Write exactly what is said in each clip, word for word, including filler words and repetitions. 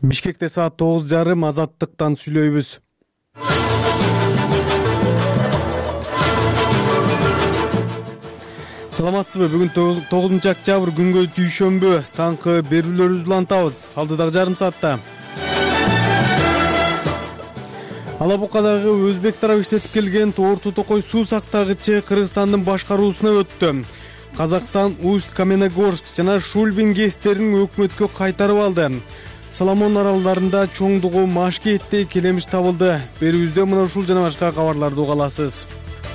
Бишкекте саат тогуз жарым Азаттыктан сүйлөйбүз. Саламатсызбы? Бүгүн тогузунчу октябрь күнгө дүйшөмбү. Таңкы берүүлөрүбүздү улантабыз. Алдыдагы жарым саатта. Ала Букадагы өзбек тарабы иштетип келген Орто Токой суу сактагычы Кыргызстандын башкаруусуна өттү. Казакстан Усть-Каменогорск жана Шульбин ГЭСтерин өкмөткө кайтарып алды. Соломон аралдарында чоңдугу Машкеттей келемиш табылды. Берүүбүздө мына ушул жана башка кабарларды уга аласыз.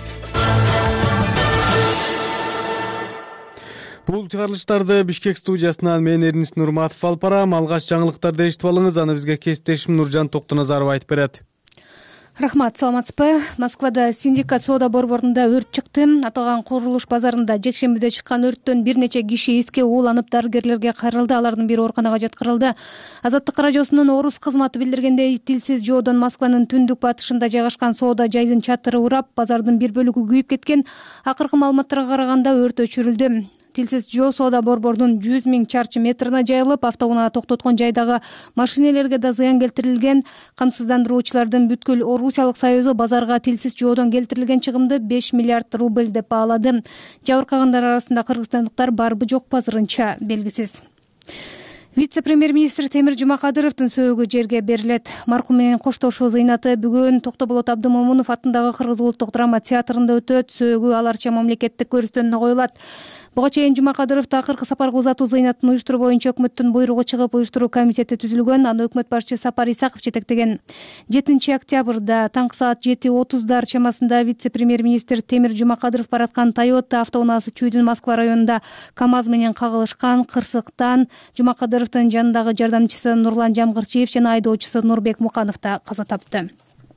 Бул чыгарылыштарды Бишкек студиясынан мен Эрнис Нурматов алып барам. Алгач жаңылыктарды эшитип алыңыз, аны бизге кесиптешим Нуржан Токтоназаров айтып берет. Рахмат, саламатсызбы? Москвада синдикат соода борборунда өрт чыкты. Аталган курулуш базарында жекшембиде чыккан өрттөн бир нече киши эске ууланып дарыгерлерге кайрылды. Алардын бири ооруканага жаткырылды. Азаттык радиосунун орус кызматы билдиргендей, тилсиз жоодон Москванын түндүк батышында жайгашкан соода жайдын чатыры урап, базардын бир бөлүгү күйүп кеткен. Акыркы маалыматтарга караганда өрт өчүрүлдү. Тилсиз жоо соода борборунун жүз миң чарчы метрине жайылып, автоунаа токтоткон жайдагы машинелерге да зыян келтирилген. Камсыздандыруучулардын бүткүл Орусиялык союзу базарга тилсиз жоодон келтирилген чыгымды беш миллиард рубль деп баалады. Жабыркагандар арасында кыргызстандыктар барбы жокпу азырынча белгисиз. Вице-премьер-министр Темир Жумакадыровдун сөөгү жерге берилет. Маркум менен коштошуу зыйнаты бүгүн Токтоболот Абдымомунов атындагы Кыргыз улуттук драма театрында өтөт. Сөөгү аларча мамлекеттик көрүстөнүнө коюлат. Буга чейин Жумакадыров акыркы сапарга узатуу зыйнатын уюштуруу боюнча өкмөттүн буйругу чыгып, уюштуруу комитети түзүлгөн. Аны өкмөт башчы Сапар Исаков жетектеген. жетинчи октябрда таңкы саат жети отуздар чамасында вице-премьер-министр Темир Жумакадыров бараткан Toyota автоунаасы Чүйдүн Москва районунда КАМАЗ менен кагылышкан. Кырсыктан Жумакадыровдун жанындагы жардамчысы Нурлан Жамгырчиев жана айдоочусу Нурбек Муканов да каза тапты.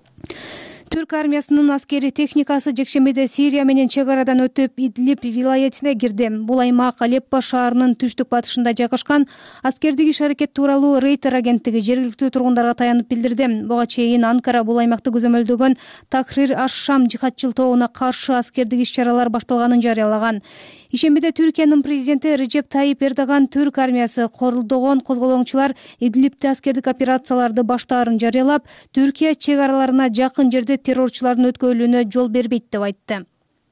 Түрк армиясынын аскери техникасы жекшембиде Сирия менен чек арадан өтүп, Идлиб вилаятине кирди. Бул аймак Алеппо шаарынын түштүк батышында жайгашкан. Аскердик иш-аракет тууралуу Рейтер агенттиги жергиликтүү тургундарга таянып билдирди. Буга чейин Анкара бул аймакты көзөмөлдөгөн Такрир аш-Шам жихадчыл тобуна каршы аскердик иш-чаралар башталганын жарыялаган. Ишембиде Түркиянын президенти Режеп Тайип Эрдоган Түрк армиясы корулдогон козголоңчулар Идлибте аскердик операцияларды баштаарын жарыялап, Түркия чек араларына жакын жерде террорчулардын өткөрүлүүнө жол бербейт деп айтты.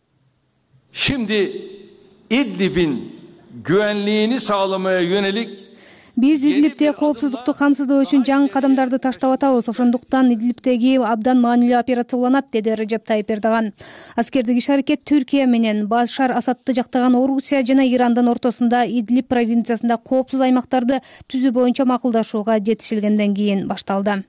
Şimdi İdlib'in güvenliğini sağlamaya yönelik Биз Идлибте коопсуздукту камсыздоо үчүн жаңы кадамдарды таштап атабыз. Ошондуктан Идлибтеги абдан маанилүү операция уланат, деди Режеп Тайип Эрдоган. Аскердик иш-аракет Түркия менен Башар Асадты жактаган Орусия жана Ирандын ортосунда Идлиб провинциясында коопсуз аймактарды түзүү боюнча макулдашууга жетишилгенден кийин башталды.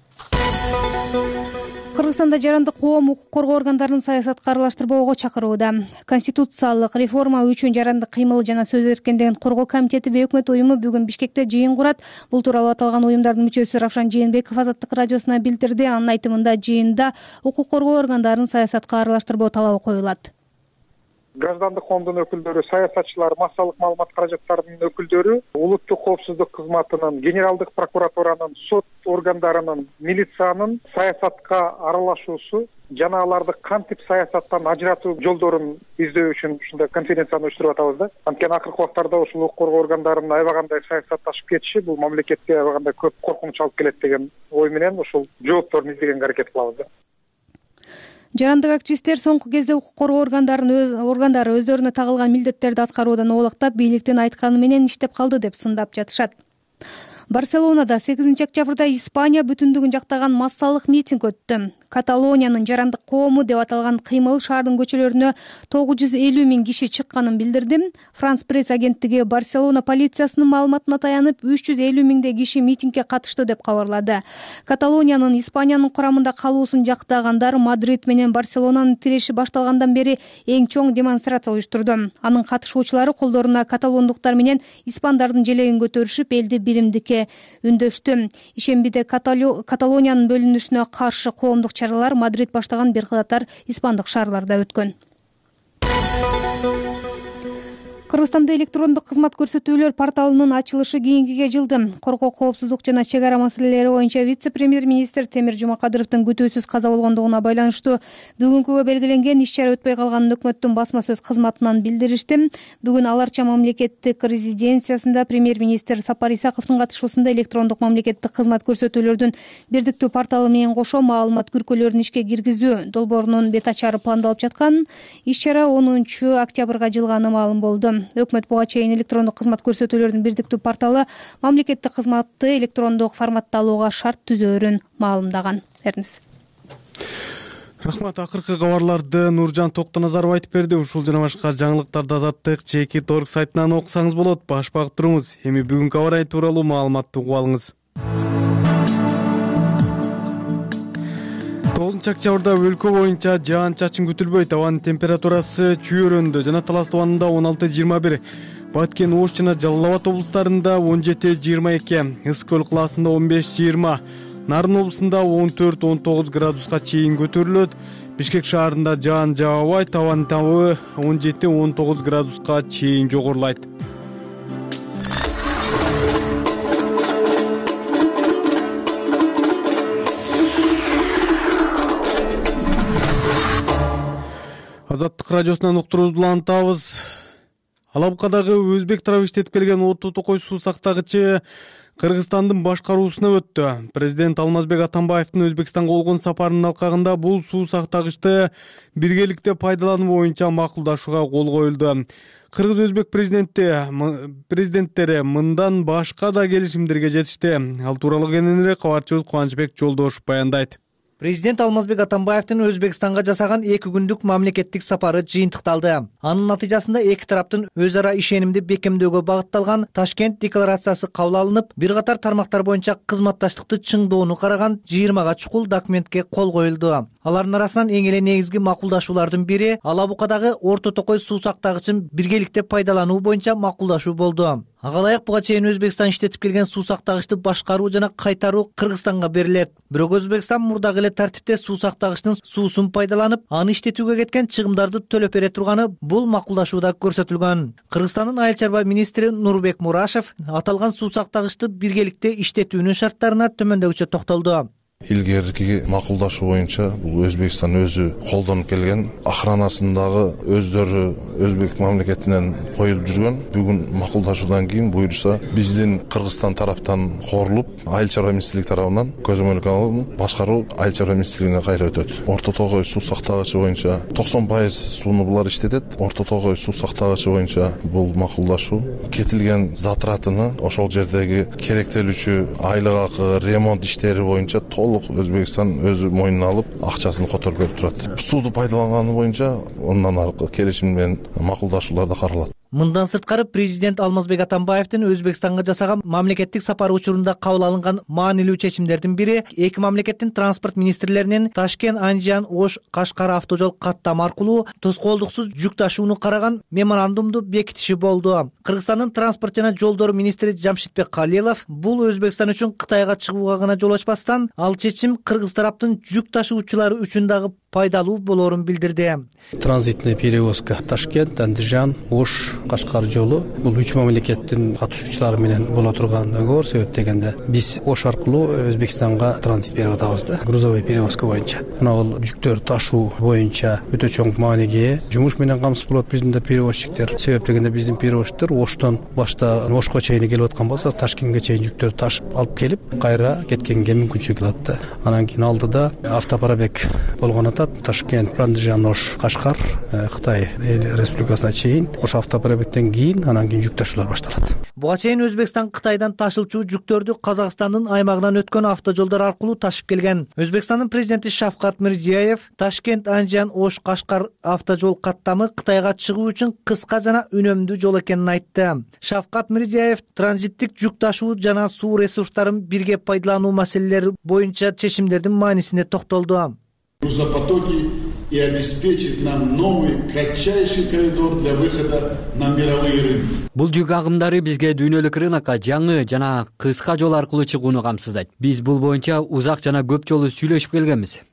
Кыргызстанда жарандык коом укук коргоо органдарынын саясатка аралаштырбоого чакырууда. Конституциялык реформа үчүн жарандык кыймыл жана сөз эркиндигин коргоо комитети бейөкмөт уюму бүгүн Бишкекте жыйын курат. Бул тууралуу аталган уюмдардын мүчөсү Равшан Жээнбеков Азаттык радиосуна билдирди. Анын айтымында жыйында укук коргоо органдарын саясатка аралаштырбоо талабы коюлат. Граждандык коомдун өкүлдөрү, саясатчылар, массалык маалымат каражаттарынын өкүлдөрү, улуттук коопсуздук кызматынын, генералдык прокуратуранын, сот органдарынын, милициянын саясатка аралашуусу жана аларды кантип саясаттан ажыратуу жолдорун издөө үчүн ушундай конференцияны уюштуруп атабыз да. Анткени акыркы убактарда ушул укук коргоо органдарынын аябагандай саясатташып кетиши бул мамлекетке аябагандай көп коркунуч алып келет деген ой менен ушул жоопторун издегенге аракет кылабыз да. Жарандык активисттер соңку кезде укук коргоо органдарынын органдары өздөрүнө тагылган милдеттерди аткаруудан оолактап, бийликтин айтканы менен иштеп калды деп сындап жатышат. Барселонада сегизинчи октябрда Испания бүтүндүгүн жактаган массалык митинг өттү. Каталониянын жарандык коому деп аталган кыймыл шаардын көчөлөрүнө тогуз жүз элүү миң киши чыкканын билдирди. Франс пресс агенттиги Барселона полициясынын маалыматына таянып, үч жүз элүү миңдей киши митингге катышты деп кабарлады. Каталониянын Испаниянын курамында калуусун жактагандар Мадрид менен Барселонанын тиреши башталгандан бери эң чоң демонстрация уюштурду. Анын катышуучулары колдоруна каталондуктар менен испандардын желегин көтөрүшүп, элди биримдикке үндөштү. Ишембиде Каталониянын бөлүнүшүнө каршы коомдук чаралар Мадрид баштаган бир катар испандык шаарларда өткөн. Кыргызстанда электрондук кызмат көрсөтүүлөр порталынын ачылышы кейингиге жылды. Коргоо коопсуздук жана чек ара маселелери боюнча вице-премьер-министр Темир Жумакадыровдун күтүүсүз каза болгондугуна байланыштуу бүгүнкүгө белгиленген иш-чара өтпөй калганын өкмөттүн басма сөз кызматынан билдиришти. Бүгүн Ал Арча мамлекеттик резиденциясында премьер-министр Сапар Исаковдун катышуусунда электрондук мамлекеттик кызмат көрсөтүүлөрдүн бирдиктүү порталы менен кошо маалымат күркөлөрүн ишке киргизүү долбоорунун бет ачары пландалып жаткан. Иш-чара онунчу октябрга жылганы маалым болду. Өкмөт буга чейин электрондук кызмат көрсөтүүлөрдүн бирдиктүү порталы мамлекеттик кызматты электрондук форматта алууга шарт түзөөрүн маалымдаган. Эрниз. Рахмат. Акыркы кабарларды Нуржан Токтоназаров айтып берди. Ушул жана башка жаңылыктарды Азаттык Чекит орг сайтынан окусаңыз болот. Баш багып туруңуз. Эми бүгүнкү аба ырайы тууралуу маалыматты угуп алыңыз. тогузунчу октябрда өлкө боюнча жаан-чачын күтүлбөйт. Абанын температурасы чүйөрөндө жана Талас тубанында он алты жыйырма бир, Баткен, Ош жана Жалал Абад облустарында он жети жыйырма эки, Ысык Көл калаасында он беш жыйырма, Нарын облусунда он төрт он тогуз градуска чейин көтөрүлөт. Бишкек шаарында жаан жаабайт, абанын табы он жети он тогуз градуска чейин жогорулайт. Азаттык радиосунан уктуруубузду улантабыз. Алабукадагы өзбек тарабы иштетип келген отто токой суу сактагычы Кыргызстандын башкаруусуна өттү. Президент Алмазбек Атамбаевдин Өзбекстанга болгон сапарынын алкагында бул суу сактагычты биргеликте пайдалануу боюнча макулдашууга кол коюлду. Кыргыз-өзбек президенти президенттери мындан башка да келишимдерге жетишти. Ал тууралуу кененирээк кабарчыбыз Кубанычбек Жолдошев баяндайт. Президент Алмазбек Атамбаевдин Өзбекстанга жасаган эки күндүк мамлекеттик сапары жыйынтыкталды. Анын натыйжасында эки тараптын өз ара ишенимди бекемдөөгө багытталган Ташкент декларациясы кабыл алынып, бир катар тармактар боюнча кызматташтыкты чыңдоону караган жыйырмага чукул документке кол коюлду. Алардын арасынан эң эле негизги макулдашуулардын бири Алабукадагы орто токой суу сактагычын биргеликте пайдалануу боюнча макулдашуу болду. Ага ылайык буга чейин Өзбекстан иштетип келген суу сактагычты башкаруу жана кайтаруу Кыргызстанга берилет. Бирок Өзбекстан мурдагы эле тартипте суу сактагычтын суусун пайдаланып, аны иштетүүгө кеткен чыгымдарды төлөп бере турганы бул макулдашууда көрсөтүлгөн. Кыргызстандын айыл чарба министри Нурбек Мурашев аталган суу сактагычты биргеликте иштетүүнүн шарттарына төмөндөгүчө токтолду. Илгерки макулдашуу боюнча бул Өзбекстан өзү колдонуп келген, охранасындагы өздөрү өзбек мамлекетинен коюлуп жүргөн. Бүгүн макулдашуудан кийин буюрса биздин Кыргызстан тараптан корулуп, айыл чарба министрлиги тарабынан көзөмөлгө алынып, башкаруу айыл чарба министрлигине кайра өтөт. Орто токой суу сактагычы боюнча токсон пайыз сууну булар иштетет. Орто токой суу сактагычы боюнча бул макулдашуу кетилген затратыны ошол жердеги керектелүүчү айлык акы, ремонт иштери боюнча Өзбекстан өзү мойнуна алып, акчасын которуп берип турат. Сууду пайдаланганы боюнча ондан аркы келишим менен макулдашууларда каралат. Мындан сырткары президент Алмазбек Атамбаевдин Өзбекстанга жасаган мамлекеттик сапары учурунда кабыл алынган маанилүү чечимдердин бири эки мамлекеттин транспорт министрлеринин Ташкент, Анжан, Ош, Кашкар автожол каттам аркылуу тоскоолдуксуз жүк ташууну караган меморандумду бекитиши болду. Кыргызстандын транспорт жана жолдор министри Жамшитбек Калилов бул Өзбекстан үчүн Кытайга чыгууга гана жол ачпастан, ал чечим Кыргыз тараптын жүк ташуучулары үчүн дагы пайдалуу болоорун билдирди. Транзитный перевозка Ташкент, Андижан, Ош, Кашкар жолу бул үч мамлекеттин катышуучулары менен боло турган договор. Себеп дегенде биз Ош аркылуу Өзбекстанга транзит берип атабыз да, грузовой перевозка боюнча. Мына бул жүктөр ташуу боюнча өтө чоң мааниге ээ. Жумуш менен камсыз болот биздин да перевозчиктер. Себеп дегенде биздин перевозчиктер Оштон башта Ошко чейин келип аткан болсо, Ташкентке чейин жүктөр ташып алып келип, кайра кеткенге мүмкүнчүлүк алат да. Анан кийин алдыда автопарабек болгон атат. Ташкент, Андижан, Ош, Кашкар, Кытай Республикасына чейин ошо автопарабектен кийин анан кийин жүк ташуулар башталат. Буга чейин Өзбекстан Кытайдан ташылчу жүктөрдү Казакстандын аймагынан өткөн автожолдор аркылуу ташып келген. Өзбекстандын президенти Шавкат Мирзиёев Ташкент, Анжан, Ош, Кашкар автожол каттамы Кытайга чыгуу үчүн кыска жана үнөмдүү жол экенин айтты. Шавкат Мирзиёев транзиттик жүк ташуу жана суу ресурстарын бирге пайдалануу маселелери боюнча чечимдердин маанисине токтолду. Грузопотоки и обеспечить нам новый, кратчайший коридор для выхода на мировые рынки. Бул жүк агымдары бизге дүйнөлүк рынокко жаңы жана кыска жол аркылуу чыгууну камсыздайт. Биз бул боюнча узак жана көп жолу сүйлөшүп келгенбиз.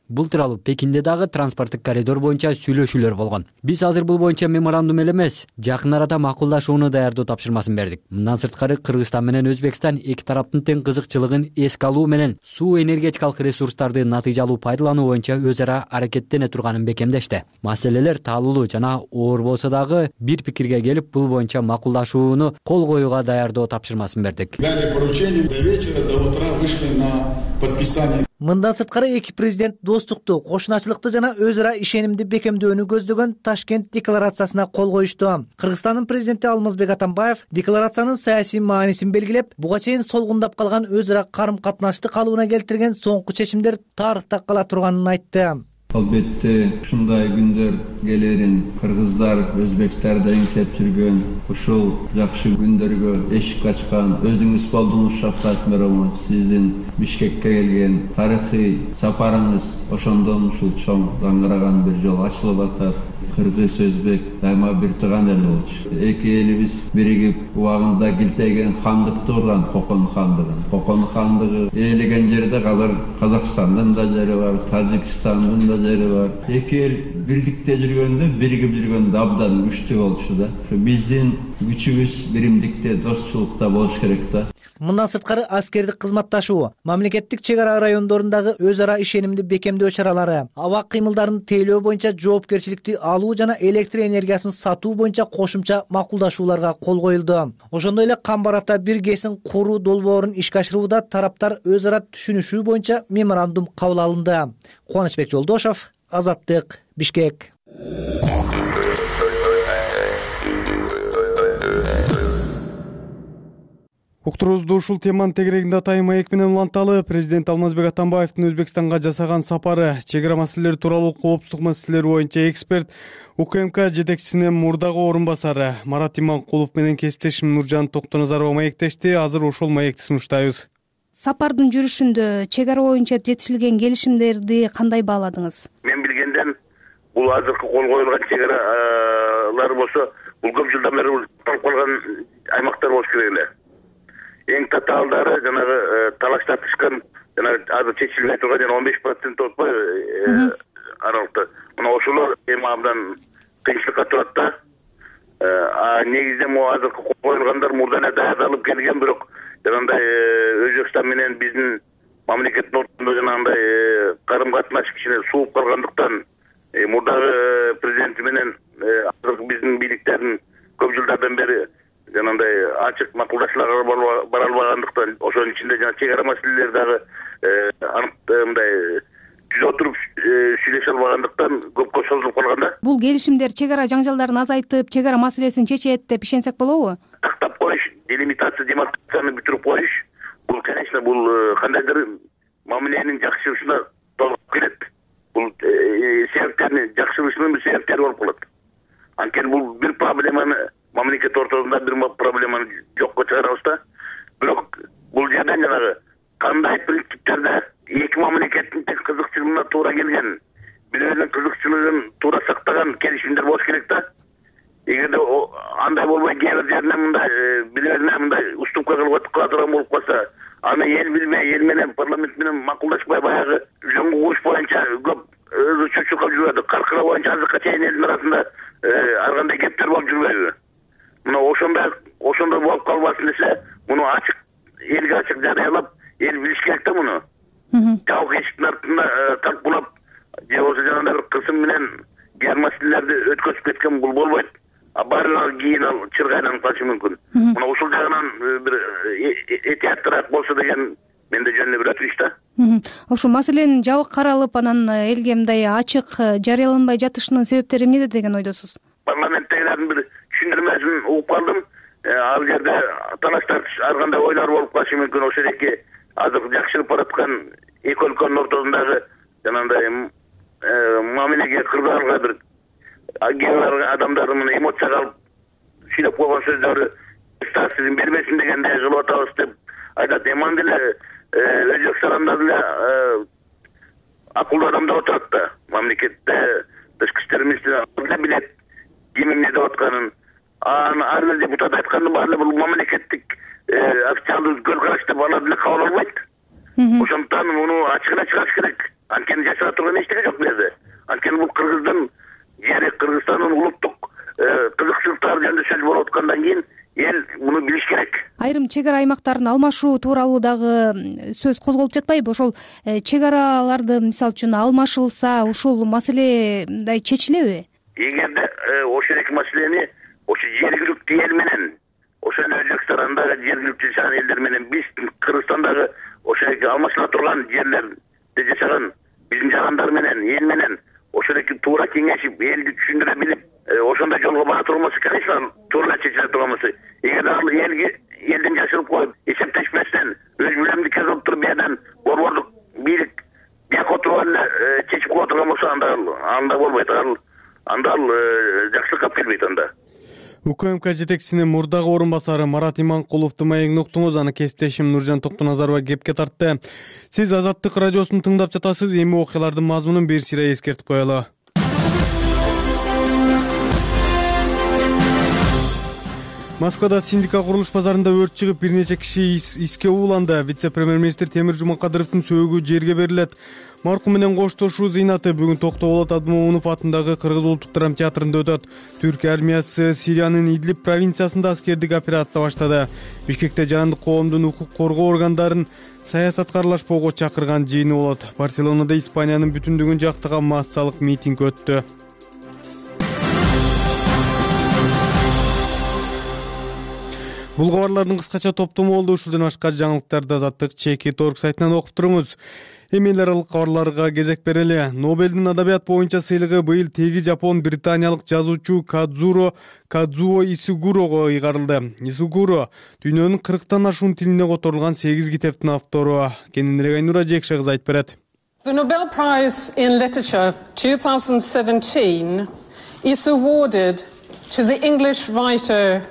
Бул тууралуу Пекинде дагы транспорттук коридор боюнча сүйлөшүүлөр болгон. Биз азыр бул боюнча меморандум эле эмес, жакын арада макулдашууну даярдоо тапшырмасын бердик. Мындан сырткары Кыргызстан менен Өзбекстан эки тараптын тең кызыкчылыгын эске алуу менен суу энергетикалык ресурстарды натыйжалуу пайдалануу боюнча өз ара аракеттене турганын бекемдешти. Маселелер таалуулуу жана оор болсо дагы бир пикирге келип, бул боюнча макулдашууну кол коюуга даярдоо тапшырмасын бердик. Дали поручение до вечера, до утра вышли на подписание. Мындан сырткары эки президент достукту, кошуначылыкты жана өз ара ишенимди бекемдөөнү көздөгөн Ташкент декларациясына кол коюшту. Кыргызстандын президенти Алмазбек Атамбаев декларациянын саясий маанисин белгилеп, буга чейин солгундап калган өз ара карым-катнашты калыбына келтирген соңку чечимдер тарыхта кала турганын айтты. Албетте ушундай күндөр келерин кыргыздар, өзбектерде эңсеп жүргөн ушул жакшы күндөргө эшик ачкан өзүңүз болдуңуз Шавкат Миромов, сиздин Бишкекке келген тарыхый сапарыңыз ошондон ушул чоң даңгыраган бир жол ачылып атат. Кыргыз, өзбек дайыма бир тууган эл болчу. Эки элибиз биригип убагында килтейген хандыкты курган, Кокон хандыгын. Кокон хандыгы ээлеген жерде азыр Казакстандын да жери бар, Тажикстандын да жери бар. Эки эл бирликте жүргөндө, биригип жүргөндө абдан күчтүү болчу да. Биздин күчүбүз биримдикте, достчулукта болуш керек да. Мындан сырткары аскердик кызматташуу, мамлекеттик чек ара райондорундагы өз ара ишенимди бекемдөө чаралары, аба кыймылдарын тейлөө боюнча жоопкерчиликти алуу жана электр энергиясын сатуу боюнча кошумча макулдашууларга кол коюлду. Ошондой эле Камбарата бир кесин куруу долбоорун ишке ашырууда тараптар өз ара түшүнүшүү боюнча меморандум кабыл алынды. Кубанычбек Жолдошов, Азаттык, Бишкек. Уктуруубузду ушул теманын тегерегинде Атайын маек менен уланталы. Президент Алмазбек Атамбаевдин Өзбекстанга жасаган сапары, чек ара маселелери тууралуу коопсуздук маселелери боюнча эксперт УКМК жетекчисинин мурдагы орун басары Марат Иманкулов менен кесиптешим Нуржан Токтоназарова маектешти. Азыр ошол маекти сунуштайбыз. Сапардын жүрүшүндө чек ара боюнча жетишилген келишимдерди кандай бааладыңыз? Мен билгенден бул азыркы кол коюлган чек аралар болсо, бул көп жылдан бери толуп калган аймактар болуш керек эле. Эң татаалдары жанагы талаш тартышкан, жанагы азыр чечилбей турган жана он беш процент отпой аралыкта. Мына ошолор эми абдан кыйынчылыкка турат да. А негизде могу азыркы кол коюлгандар мурдан эле даярдалып келген, бирок жанагындай Өзбекстан менен биздин мамлекеттин ортосунда жанагындай карым-катнаш кичине сууп калгандыктан мурдагы президенти менен азыркы биздин бийликтердин көп жылдардан бери жанагындай ачык макулдашууларга бара албагандыктан, ошонун ичинде жана чек ара маселелери дагы анык мындай түз отуруп сүйлөшө албагандыктан көпкө созулуп калган да. Бул келишимдер чек ара жаңжалдарын азайтып, чек ара маселесин чечет деп ишенсек болобу? Тактап коюш, делимитация, демаркацияны бүтүрүп коюш, бул, конечно, бул кандайдыр мамиленин жакшырышына толук келет. Бул себептерин жакшырышынын бир себептери болуп калат. Анткени бул бир проблеманы мамлекет ортосунда бир проблеманы жокко чыгарабыз да. Бирок бул жерден жанагы кандай принциптерде эки мамлекеттин тең кызыкчылыгына туура келген, бирөөнүн кызыкчылыгын туура сактаган келишимдер болуш керек да. Эгерде андай болбой кээ бир жерине мындай бирөөсүнө мындай уступка кылып кыла турган болуп калса, аны эл билбей, эл менен парламент менен макулдашпай баягы жоңго куш боюнча көп чучукап жүрөдү. Каркыра боюнча азыркка чейин элдин арасында ар кандай кептер болуп жүрбөйбү? Мына ошондой ошондой болуп калбасын десе, муну ачык, элге ачык жарыялап, эл билиш керек да муну. Жабык эшиктин артында талкуулап, же болбосо жанагындай бир кысым менен кээ бир маселелерди өткөзүп кеткен бул болбойт. А баары кийин ал чыргайланып калышы мүмкүн. Мына ушул жагынан бир этияттыраак болсо деген менде жөн эле бир өтүнүч да. Ошо маселенин жабык каралып, анан элге мындай ачык жарыяланбай жатышынын себептери эмнеде деген ойдосуз? Парламенттегилердин бир түшүндүрмөсүн угуп калдым. Ал жерде талаш тартыш ар кандай ойлор болуп калышы мүмкүн. Ошо эки азыр жакшырып бараткан эки өлкөнүн ортосундагы жанагындай мамилеге кырдаалга бир кээ бир адамдар мына эмоцияга алып сүйлөп койгон сөздөрү сизин бербесин дегендей кылып атабыз деп айтат. Эми деле Өзбекстанда деле акылдуу адамдар отурат да. Мамлекетте тышкы иштер министри билет ким эмне деп атканын. Ар бир депутат айтканды баары бул мамлекеттик официалдуу көз караш деп алар деле кабыл албайт. Ошондуктан муну ачыгына чыгыш керек. Анткени жашап турган эчтеке жок бу жерде. Анткени бул Кыргыздын жери, Кыргызстандын улуттук кызыкчылыктары жөнүндө сөз болуп аткандан кийин эл муну билиш керек. Айрым чек ара аймактарын алмашуу тууралуу дагы сөз козголуп жатпайбы? Ошол чек араларды мисалы үчүн алмашылса, ушул маселе мындай чечилеби? Эгерде ошол эки маселени ошо жергиликтүү эл менен, ошо Өзбекстандагы жергиликтүү жашаган элдер менен биз Кыргызстандагы ошо эки алмашыла турган жерлерде жашаган биздин жарандар менен, эл менен ошол эки туура кеңешип, элди түшүндүрө билип, ошондой жолго бара турмаса, конечно, туура чечиле турган болсо, эгер ал элге элдин жашырып коюп, эсептешпестен, өз билимди көзөп туруп, биядан борбордук бийлик бияка отуруп эле чечип коя турган болсо, анда анда болбойт. Ал анда ал жакшылыкка алып келбейт анда. УКМК жетекчисинин мурдагы орун басары Марат Иманкуловду маегине уктуңуз, аны кесиптешим Нуржан Токтоназарова кепке тартты. Сиз Азаттык радиосун тыңдап жатасыз. Эми окуялардын мазмунун бир сыйра эскертип коелу. Москвада Синдика курулуш базарында өрт чыгып, бир нече киши иске ууланды. Вице-премьер-министр Темир Жумакадыровдун сөөгү жерге берилет. Маркум менен коштошуу зыйнаты бүгүн Токтоболот Абдымомунов атындагы Кыргыз улуттук драма театрында өтөт. Түркия армиясы Сириянын Идлиб провинциясында аскердик операция баштады. Бишкекте жарандык коомдун укук коргоо органдарын саясатка аралашпоого чакырган жыйыны болот. Барселонада Испаниянын бүтүндүгүн жактаган массалык митинг өттү. Бул кабарлардын кыскача топтому болду. Ушулдан башка жаңылыктарды Азаттык чеки торг сайтынан окуп туруңуз. Эми эл аралык кабарларга кезек берели. Нобелдин адабият боюнча сыйлыгы быйыл теги жапон британиялык жазуучу Кадзуро Кадзуо Исигурого ыйгарылды. Исигуро дүйнөнүн кырктан ашуун тилине которулган сегиз китептин автору. Кененирээк Айнура Жекше кызы айтып берет. The Nobel Prize in Literature twenty seventeen is awarded to the English writer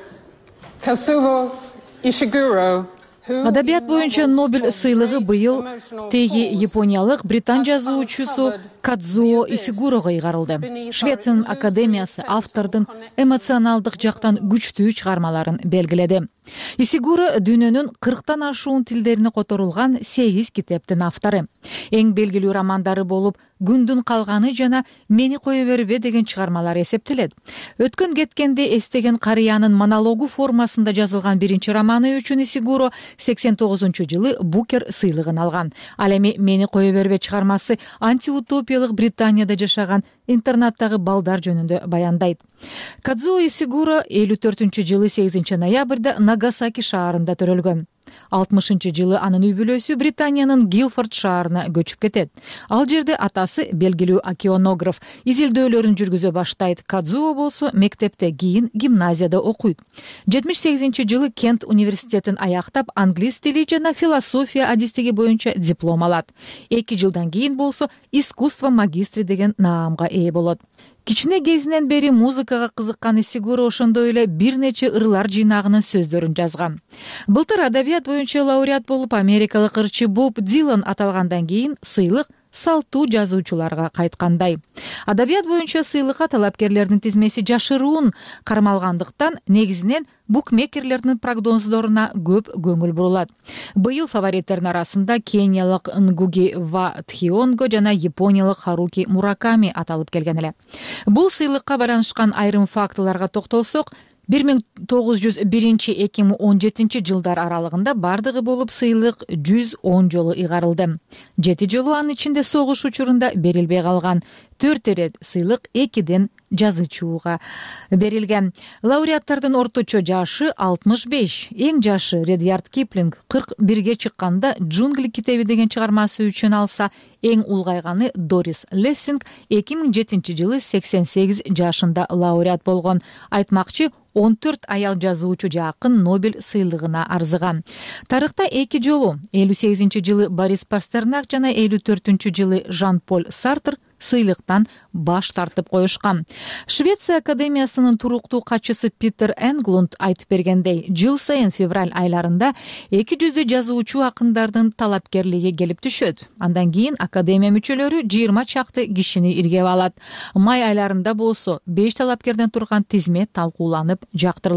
Kazuo Ishiguro. Адабият боюнча Нобель сыйлыгы быйыл теги япониялык британ жазуучусу Кадзуо Исигурого ыйгарылды. Швециянын академиясы автордун эмоционалдык жактан күчтүү чыгармаларын белгиледи. Исигуро дүйнөнүн кырктан ашуун тилдерине которулган сегиз китептин автору. Эң белгилүү романдары болуп Күндүн калганы жана Мени кое бербе деген чыгармалар эсептелет. Өткөн кеткенди эстеген карыянын монологу формасында жазылган биринчи романы үчүн Исигуро сексен тогузунчу жылы Букер сыйлыгын алган. Ал эми Мени кое бербе чыгармасы антиутопиялык Британияда жашаган интернаттагы балдар жөнүндө баяндайт. Кадзуо Исигуро элүү төртүнчү жылы сегизинчи ноябрда Нагасаки шаарында төрөлгөн. алтымышынчы жылы анын үй бүлөсү Британиянын Гилфорд шаарына көчүп кетет. Ал жерде атасы белгилүү океанограф изилдөөлөрүн жүргүзө баштайт. Кадзуо болсо мектепте, кийин гимназияда окуйт. жетимиш сегизинчи жылы Кент университетин аяктап, англис тили жана философия адистиги боюнча диплом алат. эки жылдан кийин болсо искусство магистри деген наамга ээ болот. Кичине кезинен бери музыкага кызыккан Исигуро ошондой эле бир нече ырлар жыйнагынын сөздөрүн жазган. Былтыр адабият боюнча лауреат болуп Америкалык ырчы Боб Дилан аталгандан кийин сыйлык салттуу жазуучуларга кайткандай. Адабият боюнча сыйлыкка талапкерлердин тизмеси жашыруун кармалгандыктан негизинен букмекерлердин прогноздоруна көп көңүл бурулат. Быйыл фавориттердин арасында кениялык Нгуги ва Тхионго жана япониялык Харуки Мураками аталып келген эле. Бул сыйлыкка байланышкан айрым фактыларга токтолсок, бир миң тогуз жүз биринчи — эки миң он жетинчи жылдар аралыгында бардыгы болуп сыйлык жүз он жолу ыйгарылды. жети жолу анын ичинде согуш учурунда берилбей калган. төрт ирет сыйлык экиден жазуучуга берилген. Лауреаттардын орточо жашы алтымыш беш. Эң жашы Редьярд Киплинг кырк бирге чыкканда Джунгли китеби деген чыгармасы үчүн алса, эң улгайганы Дорис Лессинг эки миң жетинчи жылы сексен сегиз жашында лауреат болгон. Айтмакчы, он төрт аял жазуучу жакын Нобель сыйлыгына арзыган. Тарыхта эки жолу элүү сегизинчи жылы Борис Пастернак жана элүү төртүнчү жылы Жан-Поль Сартр сыйлыктан баш тартып коюшкан. Швеция академиясынын туруктуу катчысы Питер Энглунд айтып бергендей, жыл сайын февраль айларында эки жүздөй жазуучу акындардын талапкерлиги келип түшөт. Андан кийин академия мүчөлөрү жыйырма чакты кишини иргеп алат. Май айларында болсо беш талапкерден турган тизме талкууланып жактырылат.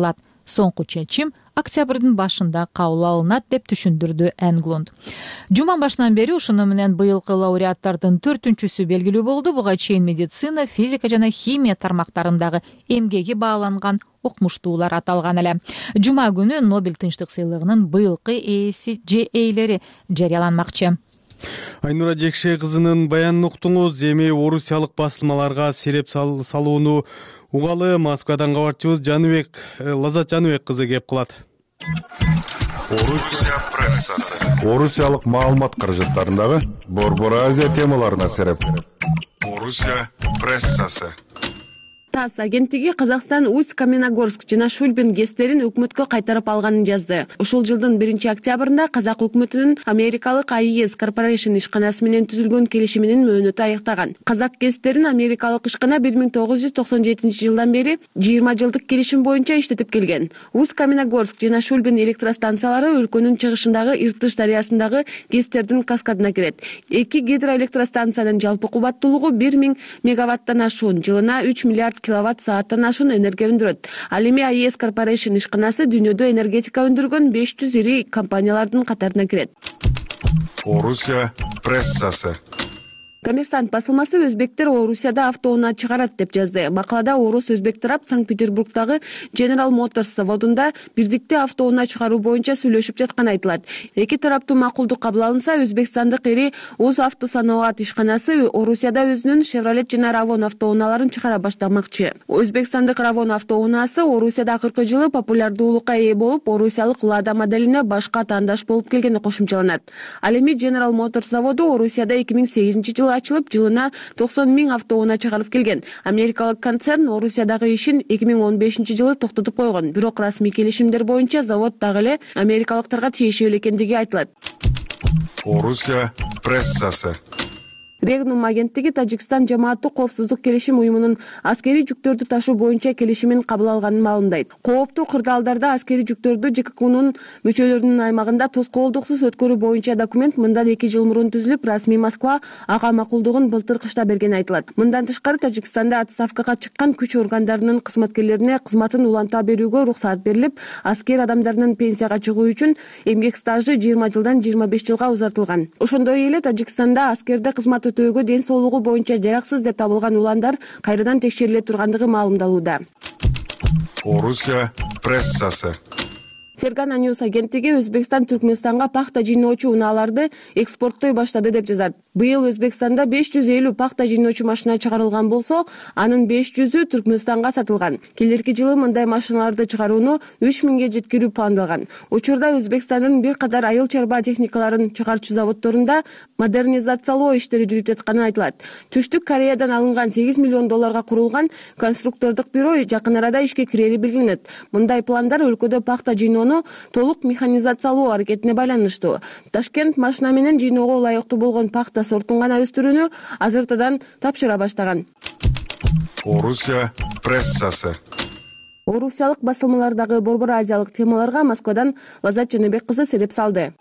соңку чечим октябрдын башында кабыл алынат деп түшүндүрдү Энглунд. Жума башынан бери ушуну менен быйылкы лауреаттардын төртүнчүсү белгилүү болду. Буга чейин медицина, физика жана химия тармактарындагы эмгеги бааланган окумуштуулар аталган эле. Жума күнү Нобель тынчтык сыйлыгынын быйылкы ээси же ээлери жарыяланмакчы. Айнура Жекше кызынын баянын уктуңуз. Эми орусиялык басылмаларга сереп салууну угалы Москвадан кабарчыбыз Жаныбек Лазат Жаныбек кызы кеп кылат. Орусия прессасы. Орусиялык маалымат каражаттарындагы Борбор Азия темаларына сереп. Орусия прессасы. ТАСС агенттиги Казакстан Усть-Каменогорск жана Шульбин ГЭСтерин өкмөткө кайтарып алганын жазды. Ушул жылдын биринчи октябрында казак өкмөтүнүн америкалык ай и эс Corporation ишканасы менен түзүлгөн келишиминин мөөнөтү аяктаган. Казак ГЭСтерин америкалык ишкана бир миң тогуз жүз токсон жетинчи жылдан бери жыйырма жылдык келишим боюнча иштетип келген. Усть-Каменогорск жана Шульбин электростанциялары өлкөнүн чыгышындагы Иртыш дарыясындагы ГЭСтердин каскадына кирет. Эки гидроэлектростанциянын жалпы кубаттуулугу бир миң мегаваттан ашуун, жылына үч миллиард киловатт сааттан ашуун энергия өндүрөт. Ал эми ай и эс Corporation ишканасы дүйнөдө энергетика өндүргөн беш жүз ири компаниялардын катарына кирет. Орусия прессасы. Коммерсант басылмасы өзбектер Орусияда автоунаа чыгарат деп жазды. Макалада орус өзбек тарап Санкт-Петербургдагы General Motors заводунда бирдикте автоунаа чыгаруу боюнча сүйлөшүп жатканы айтылат. Эки тараптуу макулдук кабыл алынса, Өзбекстандык ири Уз автосаноат ишканасы Орусияда өзүнүн Chevrolet жана Ravon автоунааларын чыгара баштамакчы. Өзбекстандык Ravon автоунаасы Орусияда акыркы жылы популярдуулукка ээ болуп, орусиялык Lada моделине башка таандаш болуп келгени кошумчаланат. Ал эми General Motors заводу Орусияда эки миң сегизинчи жылы ачылып, жылына токсон миң автоунаа чыгарып келген. Америкалык концерн Орусиядагы ишин эки миң он бешинчи жылы токтотуп койгон. Бирок расмий келишимдер боюнча завод дагы эле америкалыктарга тиешелүү экендиги айтылат. Орусия прессасы. Регнум агенттиги Тажикстан жамааттуу коопсуздук келишим уюмунун аскерий жүктөрдү ташуу боюнча келишимин кабыл алганын маалымдайт. Кооптуу кырдаалдарда аскерий жүктөрдү Ж К Кнун мүчөлөрүнүн аймагында тоскоолдуксуз өткөрүү боюнча документ мындан эки жыл мурун түзүлүп, расмий Москва ага макулдугун былтыр кышта берген айтылат. Мындан тышкары Тажикстанда отставкага чыккан күч органдарынын кызматкерлерине кызматын уланта берүүгө уруксаат берилип, аскер адамдарынын пенсияга чыгуу үчүн эмгек стажы жыйырма жылдан жыйырма беш жылга узартылган. Ошондой эле Тажикстанда аскерде кызмат өтөөгө ден соолугу боюнча жараксыз деп табылган уландар кайрадан текшериле тургандыгы маалымдалууда. Орусия прессасы. Фергана Ньюс агенттиги Өзбекстан Түркмөнстанга пахта жыйноочу унааларды экспорттой баштады деп жазат. Быйыл Өзбекстанда беш жүз элүү пахта жыйноочу машина чыгарылган болсо, анын беш жүзү Түркмөнстанга сатылган. Келерки жылы мындай машиналарды чыгарууну үч миңге жеткирүү пландалган. Учурда Өзбекстандын бир катар айыл чарба техникаларын чыгарчу заводдорунда модернизациялоо иштери жүрүп жатканы айтылат. Түштүк Кореядан алынган сегиз миллион долларга курулган конструктордук бюро жакын арада ишке кирери белгиленет. Мындай пландар өлкөдө пахта жыйноону толук механизациялоо аракетине байланыштуу. Ташкент машина менен жыйноого ылайыктуу болгон пахта сортун гана өстүрүүнү азыртадан тапшыра баштаган. Орусия прессасы. Орусиялык басылмалардагы Борбор Азиялык темаларга Москвадан Лазат Жаныбек кызы сереп салды.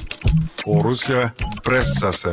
Орусия прессасы.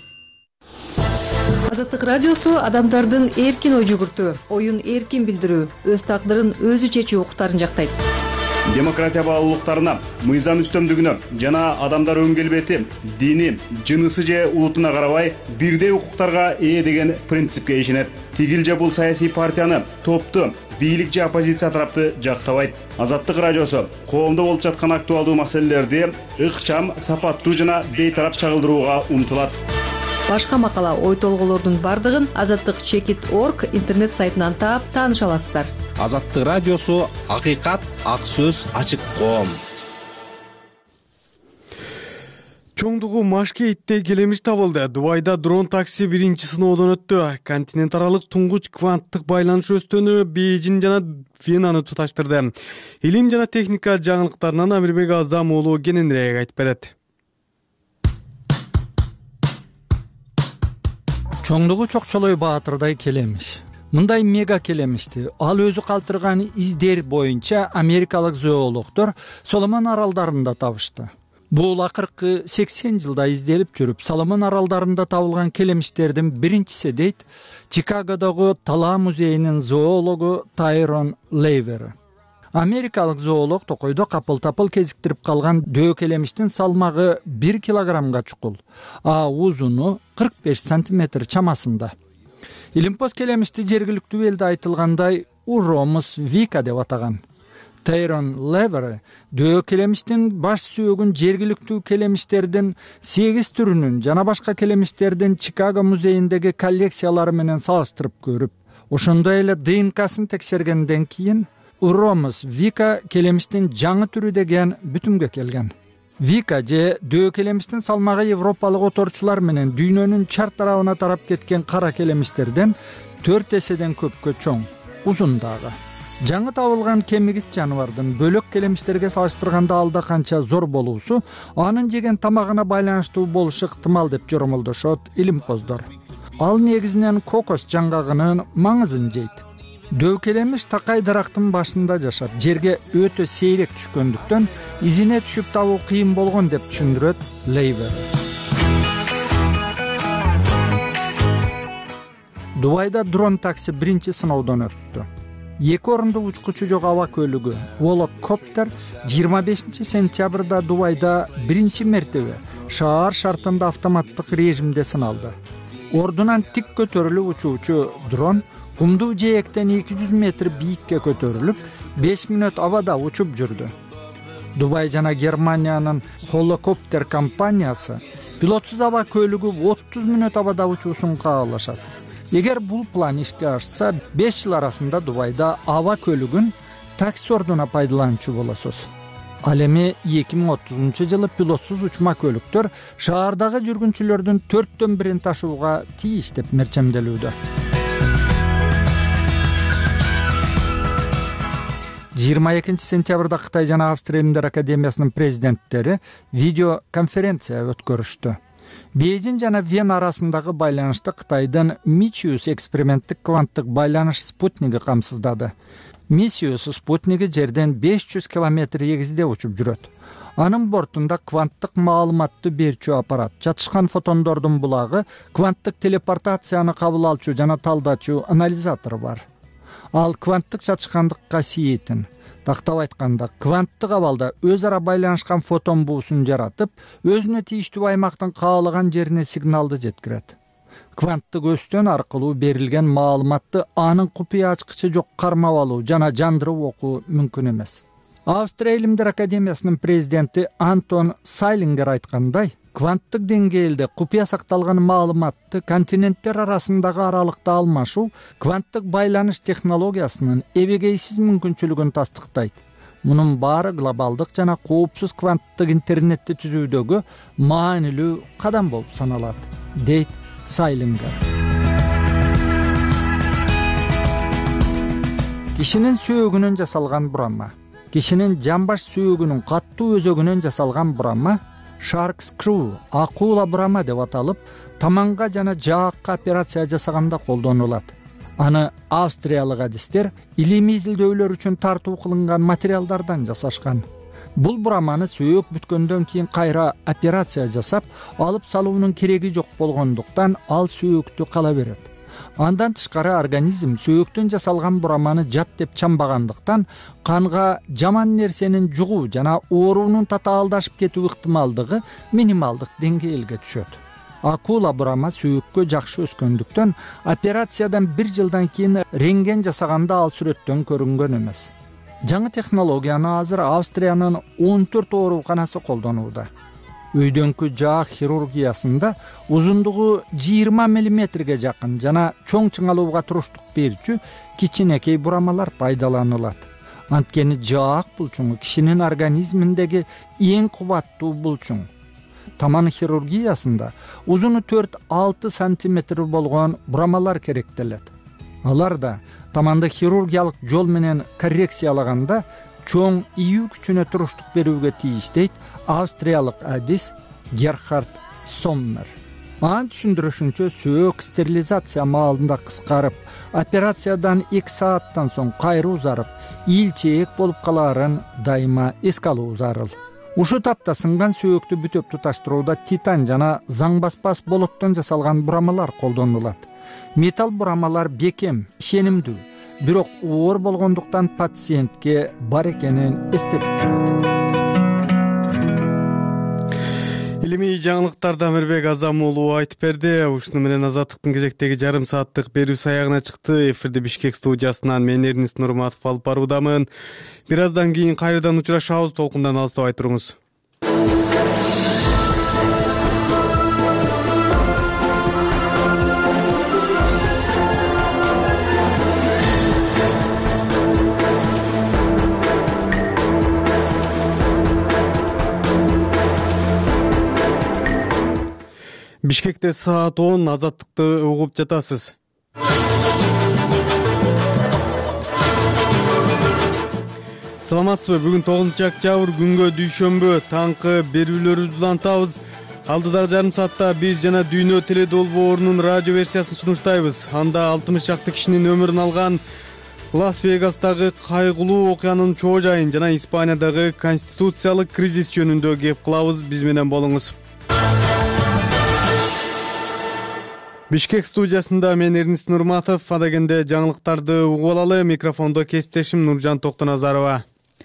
Азаттык радиосу адамдардын эркин ой жүгүртүү, оюн эркин билдирүү, өз тагдырын өзү чечүү укуктарын жактайт. Демократия баалуулуктарына, мыйзам үстөмдүгүнө жана адамдар өн келбети, дини, жынысы же улутуна карабай бирдей укуктарга ээ деген принципке ишенет. Тигил же бул саясий партияны, топту, бийлик же оппозиция тарапты жактабайт. Азаттык радиосу коомдо болуп жаткан актуалдуу маселелерди ыкчам, сапаттуу жана бейтарап чагылдырууга умтулат. Башка макала, ой толголордун бардыгын азаттык чекит точка орг интернет сайтынан таап тааныша аласыздар. Азаттык радиосу акыйкат, ак сөз, ачык коом. Чоңдугу Машкейтте келемиш табылды. Дубайда дрон такси биринчи сыноодон өттү. Континент аралык туңгуч кванттык байланыш өстөнү Бейжин жана Венаны туташтырды. Илим жана техника жаңылыктарынан Амирбек Азам уулу кененирээк айтып берет. Чоңдугу Чокчолой Баатырдай келемиш. Мындай мега келемишти ал өзү калтырган издер боюнча америкалык зоологдор Соломон аралдарында табышты. Бул акыркы сексен жылда изделип жүрүп, Соломон аралдарында табылган келемиштердин биринчиси дейт Чикагодогу Тала музейинин зоологу Тайрон Лейвер. Америкалык зоолог токойдо капыл тапыл кезиктирип калган дөөкелемиштин салмагы бир килограммга чукул, а узуну кырк беш сантиметр чамасында. Илимпоз келемишти жергиликтүү элде айтылгандай Урромус вика деп атаган. Тейрон Левер дөөкелемиштин баш сүйөгүн жергиликтүү келемиштердин сегиз түрүнүн жана башка келемиштердин Чикаго музейиндеги коллекциялары менен салыштырып көрүп, ошондой эле ди эн касын текшергенден кийин Урромус вика келемиштин жаңы түрү деген бүтүмгө келген. Вика же дөөкелемиштин салмагы европалык оторчулар менен дүйнөнүн чар тарабына тарап кеткен кара келемиштерден төрт эседен көпкө чоң, узун дагы. Жаңы табылган кемигит жаныбардын бөлөк келемиштерге салыштырганда алда канча зор болуусу анын жеген тамагына байланыштуу болушу ыктымал деп жоромолдошот илимпоздор. Ал негизинен кокос жаңгагынын маңызын жейт. Дөөкелемиш такай дарактын башында жашап, жерге өтө сейрек түшкөндүктөн изине түшүп табуу кыйын болгон деп түшүндүрөт Лейвер. Дубайда дрон такси биринчи сыноодон өттү. Эки орундуу учкучу жок аба көлүгү Волокоптер жыйырма бешинчи сентябрда Дубайда биринчи мертебе шаар шартында автоматтык режимде сыналды. Ордунан тик көтөрүлүп учуучу дрон кумдуу жээктен эки жүз метр бийикке көтөрүлүп, беш мүнөт абада учуп жүрдү. Дубай жана Германиянын Волокоптер компаниясы пилотсуз аба көлүгү отуз мүнөт абада учуусун каалашат. Эгер бул план ишке ашса, беш жыл арасында Дубайда аба көлүгүн такси ордуна пайдаланчу болосуз. Ал эми эки миң отузунчу жылы пилотсуз учма көлүктөр шаардагы жүргүнчүлөрдүн төрттөн бирин ташууга тийиш деп мерчемделүүдө. жыйырма экинчи сентябрда Кытай жана Австрия Илимдер академиясынын президенттери видео конференция өткөрүштү. Бейжин жана Вена арасындагы байланышты Кытайдын Мичиус эксперименттик кванттык байланыш спутниги камсыздады. Мичиус спутниги жерден беш жүз километр эгизде учуп жүрөт. Анын бортунда кванттык маалыматты берчү аппарат, жатышкан фотондордун булагы, кванттык телепортацияны кабыл алчу жана талдачу анализатор бар. Ал кванттык чатышкандык касиетин, тактап айтканда, кванттык абалда өз ара байланышкан фотон буусун жаратып, өзүнө тийиштүү аймактын каалаган жерине сигналды жеткирет. Кванттык өстөн аркылуу берилген маалыматты анын купуя ачкычы жок кармап алуу жана жандырып окуу мүмкүн эмес. Австрия Илимдер академиясынын президенти Антон Сайлингер айткандай, кванттык деңгээлде купуя сакталган маалыматты континенттер арасындагы аралыкта алмашуу кванттык байланыш технологиясынын эбегейсиз мүмкүнчүлүгүн тастыктайт. Мунун баары глобалдык жана коопсуз кванттык интернетти түзүүдөгү маанилүү кадам болуп саналат, дейт Сайлингер. Кишинин сөөгүнөн жасалган бурама. Кишинин жамбаш сөөгүнүн каттуу өзөгүнөн жасалган бурама Shark Screw, акула бурама деп аталып, таманга жана жаакка операция жасаганда колдонулат. Аны австриялык адистер илимий изилдөөлөр үчүн тартуу кылынган материалдардан жасашкан. Бул бураманы сөөк бүткөндөн кийин кайра операция жасап, алып салуунун кереги жок болгондуктан ал сөөктү кала берет. Андан тышкары организм сөөктөн жасалган бураманы жат деп чамбагандыктан канга жаман нерсенин жугуу жана оорунун татаалдашып кетүү ыктымалдыгы минималдык деңгээлге түшөт. Акула бурама сөөккө жакшы өскөндүктөн операциядан бир жылдан кийин рентген жасаганда ал сүрөттөн көрүнгөн эмес. Жаңы технологияны азыр Австриянын он төрт ооруканасы колдонууда. Өйдөңкү жаак хирургиясында узундугу жыйырма миллиметрге жакын жана чоң чыңалууга туруштук берчү кичинекей бурамалар пайдаланылат. Анткени жаак булчуңу кишинин организминдеги эң кубаттуу булчуң. Таман хирургиясында узуну төрт алты сантиметр болгон бурамалар керектелет. Алар да таманды хирургиялык жол менен коррекциялаганда чоң ийүү күчүнө туруштук берүүгө тийиш, дейт австриялык адис Герхард Соммер. Анын түшүндүрүшүнчө сөөк стерилизация маалында кыскарып, операциядан эки сааттан соң кайра узарып, ийилчээк болуп калаарын дайыма эске алуу зарыл. Ушу тапта сынган сөөктү бүтөп туташтырууда титан жана заң баспас болоттон жасалган бурамалар колдонулат. Металл бурамалар бекем, ишенимдүү бирок оор болгондуктан пациентке бар экенин эстетип турат. Илимий жаңылыктарды Амирбек Азам уулу айтып берди. Ушуну менен Азаттыктын кезектеги жарым сааттык берүүсү аягына чыкты. Эфирди Бишкек студиясынан мен Эрнис Нурматов алып баруудамын. Бир аздан кийин кайрадан учурашабыз. Толкундан алыстабай туруңуз. Бишкекте саат он. Азаттыкты угуп жатасыз. Саламатсызбы? Бүгүн тогузунчу октябрь күнгө дүйшөмбү таңкы берүүлөрүбүздү улантабыз. Алдыдагы жарым саатта биз жана Дүйнө теле долбоорунун радио версиясын сунуштайбыз. Анда алтымыш чакты кишинин өмүрүн алган Лас-Вегастагы кайгылуу окуянын чоо жайын жана Испаниядагы конституциялык кризис жөнүндө кеп кылабыз. Биз менен болуңуз. Бишкек студиясында мен Эрнис Нурматов, адагенде жаңылыктарды угуп алалы. Микрофондо кесиптешим Нуржан Токтоназарова.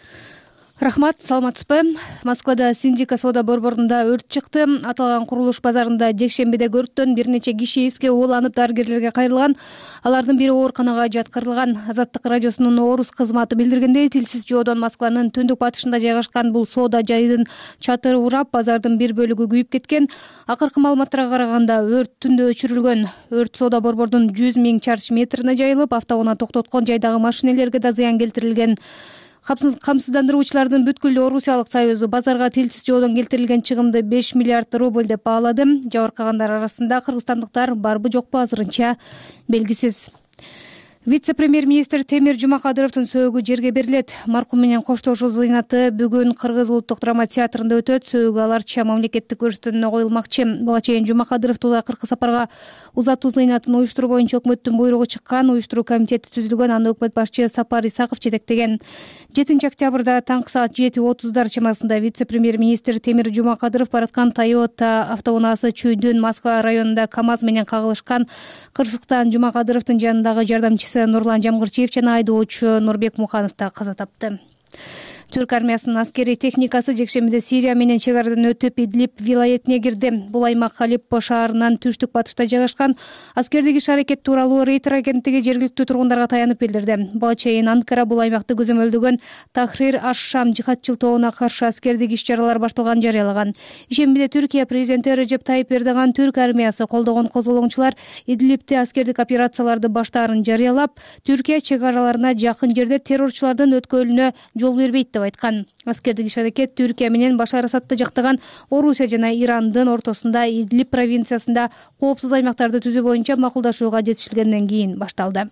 Рахмат, саламатсызбы? Москвада Синдика соода борборунда өрт чыкты. Аталган курулуш базарында жекшембиде өрттөн бир нече киши эске ууланып дарыгерлерге кайрылган. Алардын бири ооруканага жаткырылган. Азаттык радиосунун орус кызматы билдиргендей, тилсиз жоодон Москванын түндүк батышында жайгашкан бул соода жайынын чатыры урап, базардын бир бөлүгү күйүп кеткен. Акыркы маалыматтарга караганда өрт түндө өчүрүлгөн. Өрт соода борбордун жүз миң чарчы метрине жайылып, автоунаа токтоткон жайдагы машинелерге да зыян келтирилген. Камсыздандыруучулардын бүткүл Орусиялык союзу базарга тилсиз жоодон келтирилген чыгымды беш миллиард рубль деп баалады. Жабыркагандар арасында кыргызстандыктар барбы жокпу азырынча белгисиз. Вице-премьер-министр Темир Жумакадыровдун сөөгү жерге берилет. Маркум менен коштошуу зыйнаты бүгүн Кыргыз улуттук драма театрында өтөт. Сөөгү аларча мамлекеттик көрсөтүүнүнө коюлмакчы. Буга чейин Жумакадыровду акыркы сапарга узатуу зыйнатын уюштуруу боюнча өкмөттүн буйругу чыккан. Уюштуруу комитети түзүлгөн, аны өкмөт башчы Сапар Исаков жетектеген. жетинчи октябрда таңкы саат жети отуздар чамасында вице-премьер-министр Темир Жумакадыров бараткан Toyota автоунаасы Чүйдүн Москва районунда КАМАЗ менен кагылышкан. Кырсыктан Жумакадыровдун жанындагы жардамчысы Нурлан Жамгырчиев жана айдоочу Нурбек Муканов да каза тапты. Түрк армиясынын аскерий техникасы жекшембиде Сирия менен чек арадан өтүп Идлиб вилаятине кирди. Бул аймак Алеппо шаарынан түштүк батышта жайгашкан. Аскердик иш-аракет тууралуу Рейтер агенттиги жергиликтүү тургундарга таянып билдирди. Буга чейин Анкара бул аймакты көзөмөлдөгөн Тахрир аш-Шам жихадчыл тобуна каршы аскердик иш-чаралар башталганын жарыялаган. Ишембиде Түркия президенти Режеп Тайип Эрдоган түрк армиясы колдогон козголоңчулар Идлибте аскердик операцияларды баштаарын жарыялап, Түркия чек араларына жакын жерде террорчулардын өткөлүнө жол бербейт деп айткан. Аскердик иш-аракет Түркия менен Башар Асадты жактаган Орусия жана Ирандын ортосунда Идлиб провинциясында коопсуз аймактарды түзүү боюнча макулдашууга жетишилгенден кийин башталды.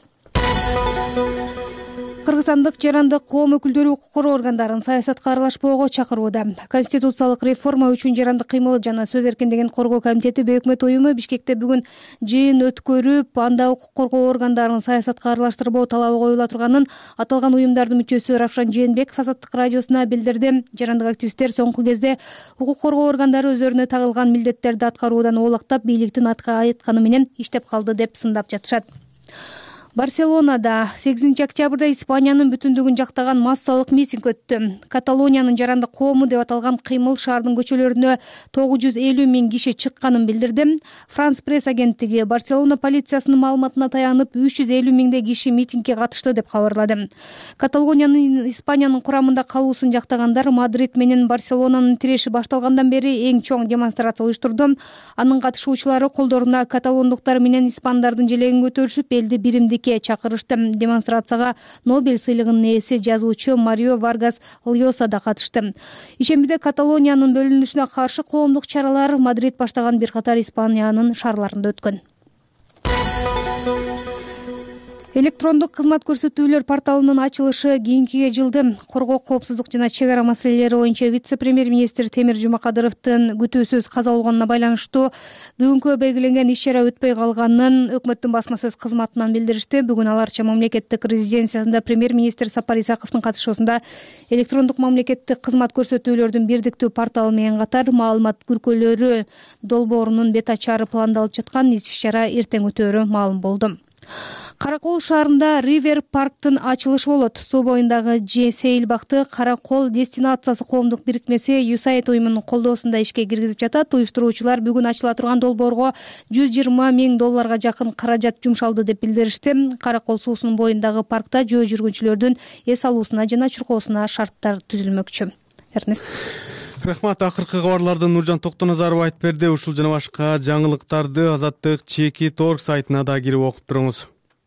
Кыргызстандык жарандык коом өкүлдөрү укук коргоо органдарын саясатка аралашпоого чакырууда. Конституциялык реформа үчүн жарандык кыймыл жана сөз эркиндигин коргоо комитети Бейөкмөт уюму Бишкекте бүгүн жыйын өткөрүп, анда укук коргоо органдарын саясатка аралаштырбоо талабы коюла турганын аталган уюмдардын мүчөсү Равшан Жээнбеков Азаттык радиосуна билдирди. Жарандык активисттер соңку кезде укук коргоо органдары өздөрүнө тагылган милдеттерди аткаруудан оолактап, бийликтин атка айтканы менен иштеп калды деп сындап жатышат. Барселонада сегизинчи октябрда Испаниянын бүтүндүгүн жактаган массалык митинг өттү. Каталониянын жарандык коому деп аталган кыймыл шаардын көчөлөрүнө тогуз жүз элүү миң киши чыкканын билдирди. Франс пресс агенттиги Барселона полициясынын маалыматына таянып, үч жүз элүү миңдей киши митингге катышты деп кабарлады. Каталониянын Испаниянын курамында калуусун жактагандар Мадрид менен Барселонанын тиреши башталгандан бери эң чоң демонстрация уюштурду. Анын катышуучулары колдоруна каталондуктар менен испандардын желегин көтөрүшүп, элди биримдик чакырышты. Демонстрацияга Нобель сыйлыгынын ээси жазуучу Марио Варгас Льоса да катышты. Ишембиде Каталониянын бөлүнүшүнө каршы коомдук чаралар Мадрид баштаган бир катар Испаниянын шаарларында өткөн. Электрондук кызмат көрсөтүүлөр порталынын ачылышы кийинкиге жылды. Коргоо, коопсуздук жана чек ара маселелери боюнча вице-премьер-министр Темир Жумакадыровдун күтүүсүз каза болгонуна байланыштуу бүгүнкү белгиленген иш-чара өтпөй калганын өкмөттүн басма сөз кызматынан билдиришти. Бүгүн аларча мамлекеттик резиденциясында премьер-министр Сапар Исаковдун катышуусунда электрондук мамлекеттик кызмат көрсөтүүлөрдүн бирдиктүү порталы менен катар маалымат күркөлөрү долбоорунун бет ачары пландалып жаткан иш-чара эртең өтөөрү маалым болду. Каракол шаарында Ривер парктын ачылышы болот. Суу боюндагы сейил бакты Каракол дестинациясы коомдук бирикмеси ЮСАИД уюмунун колдоосунда ишке киргизип жатат. Уюштуруучулар бүгүн ачыла турган долбоорго жүз жыйырма миң долларга жакын каражат жумшалды деп билдиришти. Каракол суусунун боюндагы паркта жөө жүргүнчүлөрдүн эс алуусуна жана чуркоосуна шарттар түзүлмөкчү. Эрнес. Рахмат. Акыркы кабарларды Нуржан Токтоназаров айтып берди. Ушул жана башка жаңылыктарды Азаттык Чеки Торг сайтына да кирип окуп туруңуз.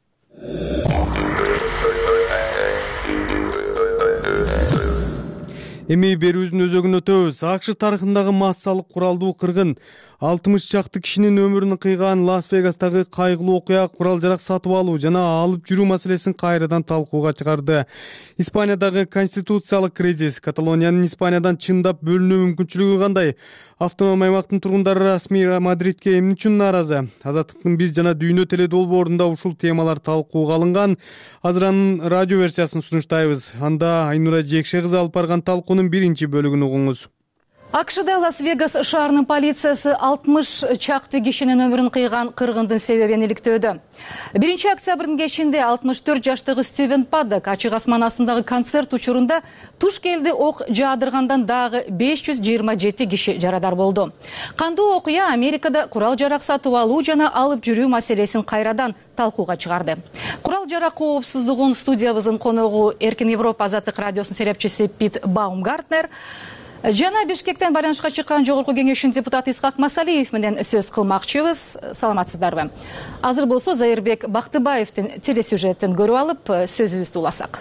Эми берүүбүздүн өзөгүн өтөбүз. АКШ тарыхындагы массалык куралдуу кыргын алтымыш чакты кишинин өмүрүн кыйган Лас-Вегастагы кайгылуу окуя курал жарак сатып алуу жана алып жүрүү маселесин кайрадан талкууга чыгарды. Испаниядагы конституциялык кризис, Каталониянын Испаниядан чындап бөлүнүү мүмкүнчүлүгү кандай? Автоном аймактын тургундары расмий Мадридке эмне үчүн нааразы? Азаттыктын биз жана дүйнө теле долбоорунда ушул темалар талкууга алынган. Азыр анын радио версиясын сунуштайбыз. Анда Айнура Жекше кызы алып барган талкуунун биринчи бөлүгүн угуңуз. АКШда Лас-Вегас шаарынын полициясы алтымыш чакты кишинин өмүрүн кыйган кыргындын себебин иликтөөдө. биринчи октябрдын кечинде алтымыш төрт жаштагы Стивен Паддок ачык асман астындагы концерт учурунда туш келди ок жаадыргандан дагы беш жүз жыйырма жети киши жарадар болду. Кандуу окуя Америкада курал жарак сатып алуу жана алып жүрүү маселесин кайрадан талкууга чыгарды. Курал жарак коопсуздугун студиябыздын коногу Эркин Европа Азаттык радиосунун серепчиси Пит Баумгартнер жана Бишкектен байланышка чыккан жогорку кеңештин депутаты Исхак Масалиев менен сөз кылмакчыбыз. Саламатсыздарбы? Азыр болсо Зайырбек Бактыбаевдин телесюжетин көрүп алып, сөзүбүздү уласак.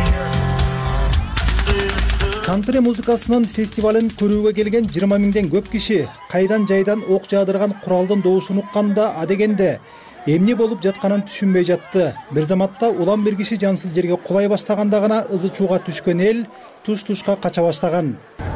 Кантри музыкасынын фестивалын көрүүгө келген жыйырма миңден көп киши кайдан жайдан ок жаадырган куралдын добушун укканда адегенде эмне болуп жатканын түшүнбөй жатты. Бир заматта улам бир киши жансыз жерге кулай баштаганда гана ызы чууга түшкөн эл туш-тушка кача баштаган.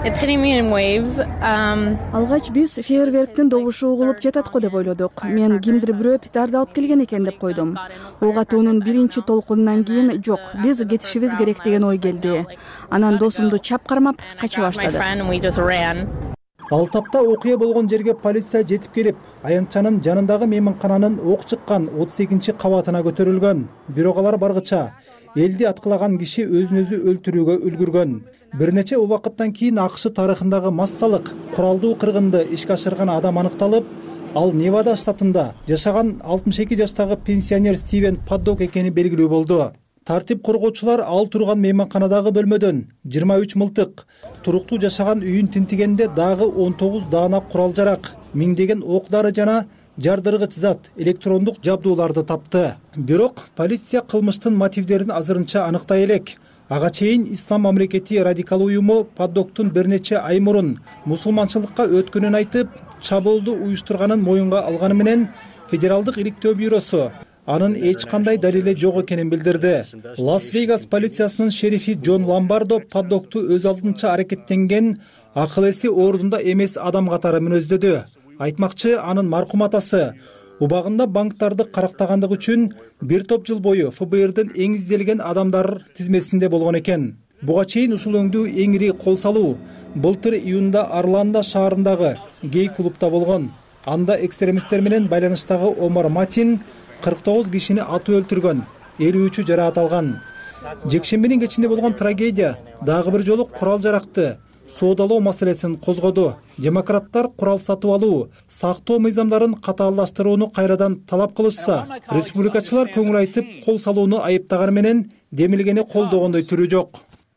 Алгач биз фейерверктин добушу угулуп жатат го деп ойлодук. Мен кимдир бирөө петарда алып келген экен деп койдум. Ок атуунун биринчи толкунунан кийин жок, биз кетишибиз керек деген ой келди. Анан досумду чап кармап кача баштады. Ал тапта окуя болгон жерге полиция жетип келип, аянтчанын жанындагы мейманкананын ок чыккан отуз экинчи кабатына көтөрүлгөн. Бирок алар баргыча элди аткылаган киши өзүн өзү өлтүрүүгө үлгүргөн. Бир нече убакыттан кийин АКШ тарыхындагы массалык куралдуу кыргынды ишке ашырган адам аныкталып, ал Невада штатында жашаган алтымыш эки жаштагы пенсионер Стивен Паддок экени белгилүү болду. Тартип коргоочулар ал турган мейманканадагы бөлмөдөн жыйырма үч мылтык, туруктуу жашаган үйүн тинтигенде дагы он тогуз даана курал жарак, миңдеген ок дары жана жардыргыч зат, электрондук жабдууларды тапты. Бирок полиция кылмыштын мотивдерин азырынча аныктай элек. Ага чейин Ислам мамлекети радикал уюму Паддоктун бир нече ай мурун мусулманчылыкка өткөнүн айтып, чабуулду уюштурганын моюнга алганы менен Федералдык иликтөө бюросу анын эч кандай далили жок экенин билдирди. Лас-Вегас полициясынын шерифи Джон Ламбардо Паддокту өз алдынча аракеттенген акыл эси ордунда эмес адам катары мүнөздөдү. Айтмакчы, анын маркум атасы убагында банктарды карактагандыгы үчүн бир топ жыл бою эф бэ эрдин эң изделген адамдар тизмесинде болгон экен. Буга чейин ушул өңдүү эң ири кол салуу былтыр июнда Орландо шаарындагы гей клубда болгон. Анда экстремисттер менен байланыштагы Омар Матин кырк тогуз кишини атып өлтүргөн, элүү үчү жараат алган. Жекшембинин кечинде болгон трагедия дагы бир жолу курал жаракты соодалоо маселесин козгоду. Демократтар курал сатып алуу, сактоо мыйзамдарын катаалдаштырууну кайрадан талап кылышса, республикачылар көңүл айтып кол салууну айыптаганы менен демилгени колдогондой түрү жок.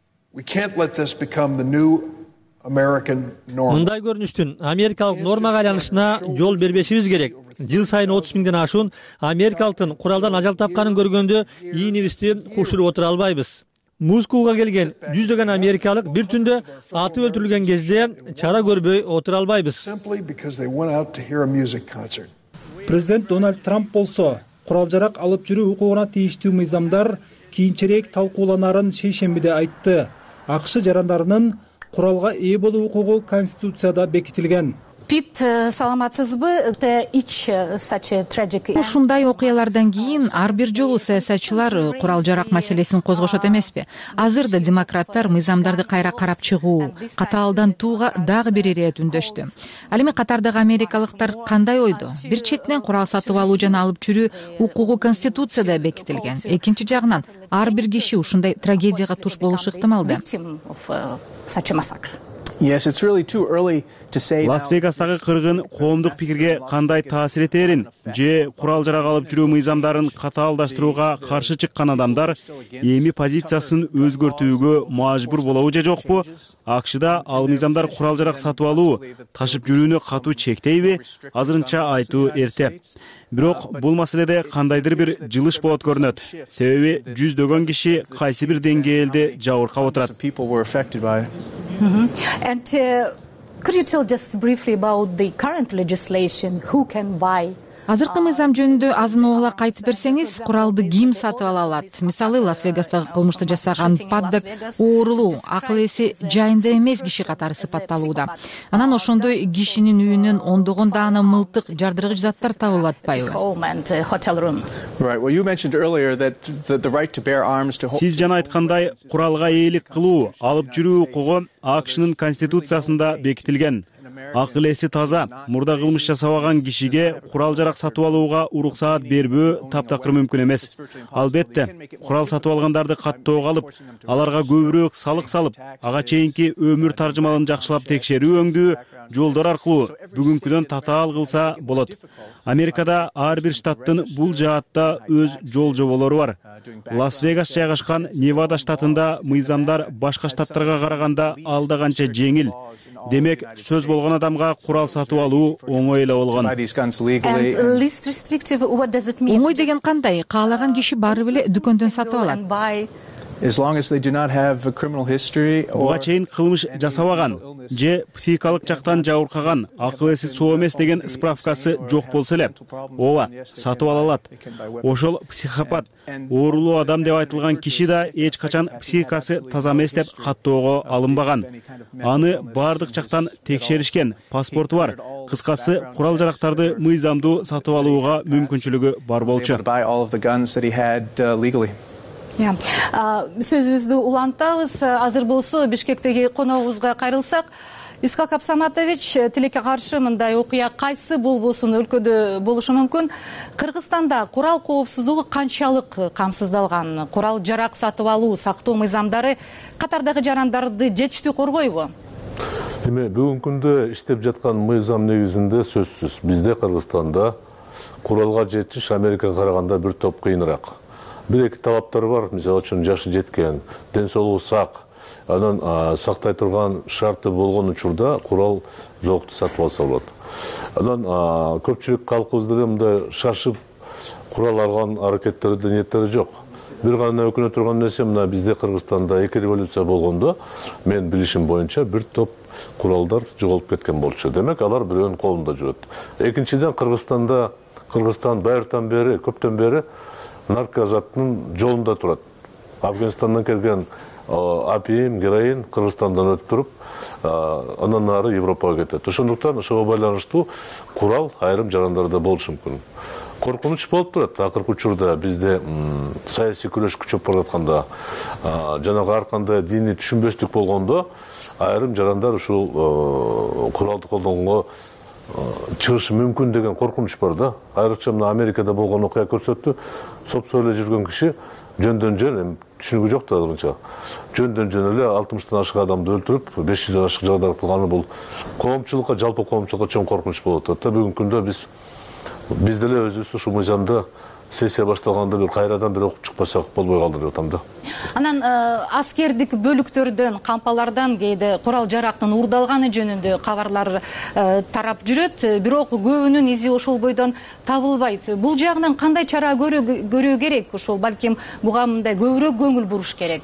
Мындай көрүнүштүн америкалык нормага айланышына жол бербешибиз керек. Жыл сайын отуз миңден ашуун америкалыктын куралдан ажал тапканын көргөндө ийинибизди кушуруп отура албайбыз. Мускулга келген жүздөгөн америкалык бир түндө атып өлтүрүлгөн кезде чара көрбөй отура албайбыз. Президент Дональд Трамп болсо курал жарак алып жүрүү укугуна тийиштүү мыйзамдар кийинчерээк талкууланарын шейшембиде айтты. АКШ жарандарынын куралга ээ болуу укугу Конституцияда бекитилген. Пит, саламатсызбы? Ушундай окуялардан кийин ар бир жолу саясатчылар курал жарак маселесин козгошот эмеспи? Азыр да демократтар мыйзамдарды кайра карап чыгуу, катаалдантууга дагы бир ирэет үндөштү. Ал эми катардагы америкалыктар кандай ойдо? Бир четинен курал сатып алуу жана алып жүрүү укугу конституцияда бекитилген. Экинчи жагынан ар бир киши ушундай трагедияга туш болушу ыктымалды. Лас-Вегастагы кыргын коомдук пикирге кандай таасир этерин же курал жарак алып жүрүү мыйзамдарын катаалдаштырууга каршы чыккан адамдар эми позициясын өзгөртүүгө мажбур болобу же жокпу? АКШда ал мыйзамдар курал жарак сатып алуу, ташып жүрүүнү катуу чектейби? Азырынча айтуу эрте. Бирок бул маселеде кандайдыр бир жылыш болот көрүнөт. Себеби жүздөгөн киши кайсы бир деңгээлде жабыркап отурат. And uh, could you tell just briefly about the current legislation? Who can buy? Азыркы мыйзам жөнүндө азын-оолак айтып берсеңиз, куралды ким сатып ала алат? Мисалы, Лас-Вегастагы кылмышты жасаган паддок оорулуу, акыл эси жайында эмес киши катары сыпатталууда. Анан ошондой кишинин үйүнөн ондогон даана мылтык, жардыргыч заттар табылып атпайбы? Сиз жана айткандай, куралга ээлик кылуу, алып жүрүү укугу АКШнын конституциясында бекитилген. Акыл эси таза, мурда кылмыш жасабаган кишиге курал жарак сатып алууга уруксаат бербөө таптакыр мүмкүн эмес. Албетте, курал сатып алгандарды каттоого алып, аларга көбүрөөк салык салып, ага чейинки өмүр таржымалын жакшылап текшерүү өңдүү жолдор аркылуу бүгүнкүдөн татаал кылса болот. Америкада ар бир штаттын бул жаатта өз жол жоболору бар. Лас-Вегас жайгашкан Невада штатында мыйзамдар башка штаттарга караганда алда канча жеңил. Демек, сөз болгон адамга курал сатып алуу оңой эле болгон. Оңой деген кандай? Каалаган киши барып эле дүкөндөн сатып алат. Буга чейин кылмыш жасабаган же психикалык жактан жабыркаган, акыл эси соо эмес деген справкасы жок болсо эле, ооба, сатып ала алат. Ошол психопат, оорулуу адам деп айтылган киши да эч качан психикасы таза эмес деп каттоого алынбаган. Аны бардык жактан текшеришкен, паспорту бар. Кыскасы, курал жарактарды мыйзамдуу сатып алууга мүмкүнчүлүгү бар болчу. Сөзүбүздү улантабыз. Азыр болсо Бишкектеги коногубузга кайрылсак, Исхак Абсаматович, тилекке каршы мындай окуя кайсы болбосун өлкөдө болушу мүмкүн? Кыргызстанда курал коопсуздугу канчалык камсыздалган? Курал жарак сатып алуу, сактоо мыйзамдары катардагы жарандарды жетиштүү коргойбу? Эми бүгүнкү күндө иштеп жаткан мыйзам негизинде сөзсүз бизде Кыргызстанда куралга жетиш Америкага караганда бир топ кыйыныраак. Бир-эки талаптар бар, мисалы үчүн жашы жеткен, ден соолугу сак, анан сактай турган шарты болгон учурда курал жокту сатып алса болот. Анан көпчүлүк калкыбызда да мындай шашып курал алган аракеттери, ниеттери жок. Бир гана өкүнө турган нерсе, мына бизде Кыргызстанда эки революция болгондо, мен билишим боюнча бир топ куралдар жоголуп кеткен болчу. Демек, алар бирөөнүн колунда жүрөт. Экинчиден, Кыргызстанда, Кыргызстан байыртан бери, көптөн бери наркозаттын жолунда турат. Афганистандан келген апиим, героин Кыргызстандан өтүп туруп, анан ары Европага кетет. Ошондуктан ошого байланыштуу курал айрым жарандарда болушу мүмкүн. Коркунуч болуп турат. Акыркы учурда бизде саясий күрөш күчөп баратканда, жанагы ар кандай диний түшүнбөстүк болгондо, айрым жарандар ушул куралды колдонгонго чыгышы мүмкүн деген коркунуч бар да. Айрыкча мына Америкада болгон окуя көрсөттү. Сопсо эле жүргөн киши жөндөн жөн, эми түшүнүгү жок да азырынча. Жөндөн жөн эле алтымыштан ашык адамды өлтүрүп, беш жүздөн ашык жагдай кылганы бул коомчулукка, жалпы коомчулукка чоң коркунуч болуп атат. Бүгүнкү күндө биз биз деле өзүбүз ушул мыйзамды сессия башталганда бир кайрадан бир окуп чыкпасак болбой калды деп атам да. Анан аскердик бөлүктөрдөн, кампалардан кээде курал жарактын уурдалганы жөнүндө кабарлар тарап жүрөт, бирок көбүнүн изи ошол бойдон табылбайт. Бул жагынан кандай чара көрүү керек? Ошол балким буга мындай көбүрөөк көңүл буруш керек.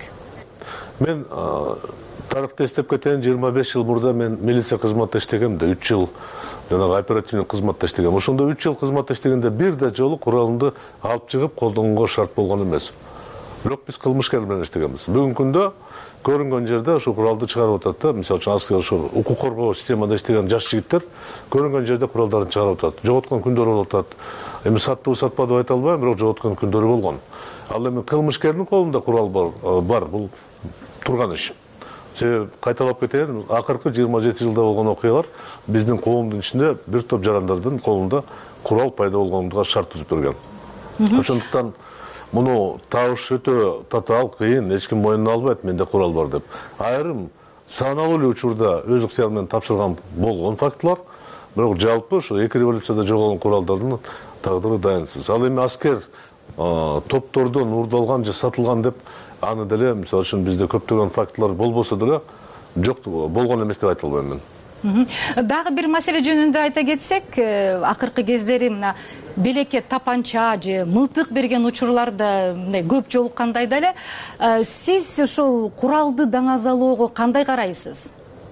Мен тарыхты эстеп кетейин, жыйырма беш жыл мурда мен милиция кызматта иштегем да, үч жыл жанагы оперативный кызматта иштегем. Ошондо үч жыл кызматта иштегенде бир да жолу куралымды алып чыгып колдонгонго шарт болгон эмес. бирок биз кылмышкер менен иштегенбиз. Бүгүнкү күндө көрүнгөн жерде ошо куралды чыгарып атат да. Мисалы үчүн аскер ошо укук коргоо системада иштеген жаш жигиттер көрүнгөн жерде куралдарын чыгарып атат. Жоготкон күндөрү болуп атат. Эми саттыбы сатпадыбы айта албайм, бирок жоготкон күндөрү болгон. Ал эми кылмышкердин колунда курал бар, бар бул турган иш. Себеби кайталап кетейин, акыркы жыйырма жети жылда болгон окуялар биздин коомдун ичинде бир топ жарандардын колунда курал пайда болгондуга шарт түзүп берген. Ошондуктан муну табыш өтө татаал, кыйын, эч ким мойнуна албайт, менде курал бар деп. Айрым саналуу эле учурда өз ыктыяры менен тапшырган болгон фактылар, бирок жалпы ошо эки революцияда жоголгон куралдардын тагдыры дайынсыз. Ал эми аскер топтордон урдалган же сатылган деп аны деле мисалы үчүн бизде көптөгөн фактылар болбосо деле жок болгон эмес деп айта албайм мен. Дагы бир маселе жөнүндө айта кетсек, акыркы кездери мына белекке тапанча же мылтык берген учурларда мындай көп жолуккандай да эле. Сиз ушул куралды даңазалоого кандай карайсыз?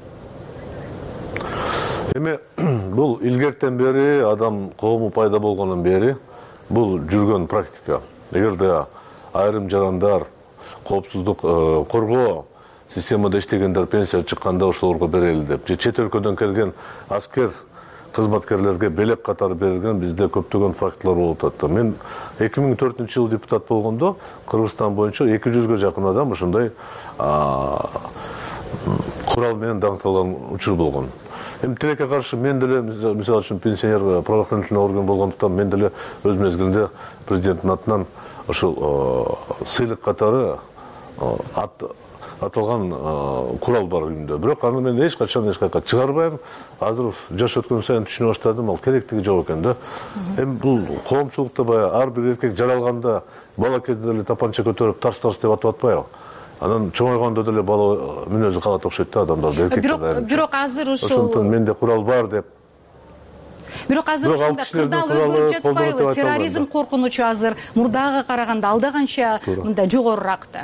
Эми бул илгертен бери адам коому пайда болгондон бери бул жүргөн практика. Эгерде айрым жарандар коопсуздук коргоо системада иштегендер пенсия чыкканда ошолорго берели деп, же чет өлкөдөн келген аскер кызматкерлерге белек катары берилген бизде көптөгөн фактылар болуп атат. Мен эки миң төртүнчү жылы депутат болгондо Кыргызстан боюнча эки жүзгө жакын адам ушундай курал менен даңкталган учур болгон. Эми тилекке каршы мен деле мисалы үчүн пенсионер правоохранительный орган болгондуктан мен деле өз мезгилинде президенттин атынан ошол сыйлык катары аталган курал бар үйүмдө. Бирок аны мен эч качан эч кайка чыгарбайм. Азыр жаш өткөн сайын түшүнө баштадым, ал керектиги жок экен да. Эми бул коомчулукта баягы ар бир эркек жаралганда бала кезде эле тапанча көтөрүп тарс-тарс деп атып атпайбы? Анан чоңойгондо деле бала мүнөзү калат окшойт да адамдарды, эркектерди. Бирок азыр ушул ошондуктан менде курал бар деп. Бирок азыр ушунда кырдаал өзгөрүп жатпайбы? Терроризм коркунучу азыр мурдага караганда алда канча мындай жогорураак да.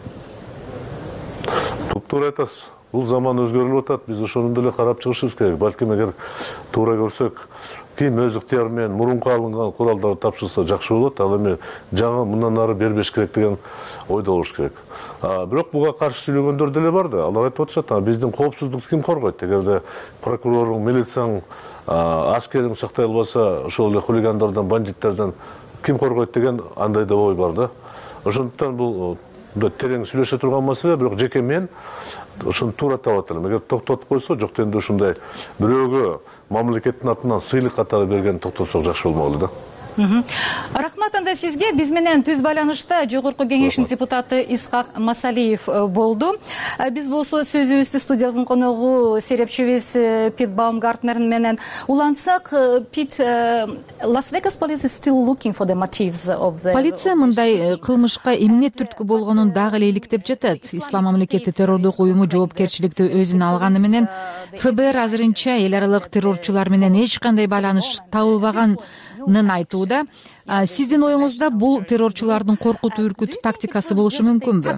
Туптуура айтасыз. Бул заман өзгөрүлүп атат. Биз ошону деле карап чыгышыбыз керек. Балким эгер туура көрсөк, ким өз ыктыяры менен мурунку алынган куралдарды тапшырса жакшы болот. Ал эми жаңы мындан ары бербеш керек деген ойдо болуш керек. Бирок буга каршы сүйлөгөндөр деле бар да. Алар айтып атышат, биздин коопсуздукту ким коргойт? Эгерде прокуроруң, милицияң, аскериң сактай албаса, ошол эле хулигандардан, бандиттерден ким коргойт деген андай да ой бар да. Ошондуктан бул терең сүйлөшө турган маселе, бирок жеке мен ошону туура таап атам. Эгер токтотуп койсо, жок дегенде ушундай бирөөгө мамлекеттин атынан сыйлык катары берген токтотсок жакшы болмоклу да. Рахмат анда сизге. Биз менен түз байланышта Жогорку Кеңештин депутаты Исхак Масалиев болду. Биз болсо сөзүбүздү студиябыздын коногу серепчибиз Пит Баумгартнер менен улантсак, Пит, Las Vegas police is still looking for the motives of the Полиция мындай кылмышка эмне түрткү болгонун дагы эле иликтеп жатат. Ислам мамлекети террордук уюму жоопкерчиликти өзүнө алганы менен эф бэ эр азырынча эл аралык террорчулар менен эч кандай байланыш табылбаганын айтууда. Сиздин оюңузда бул террорчулардын коркутуу үркүтүү тактикасы болушу мүмкүнбү?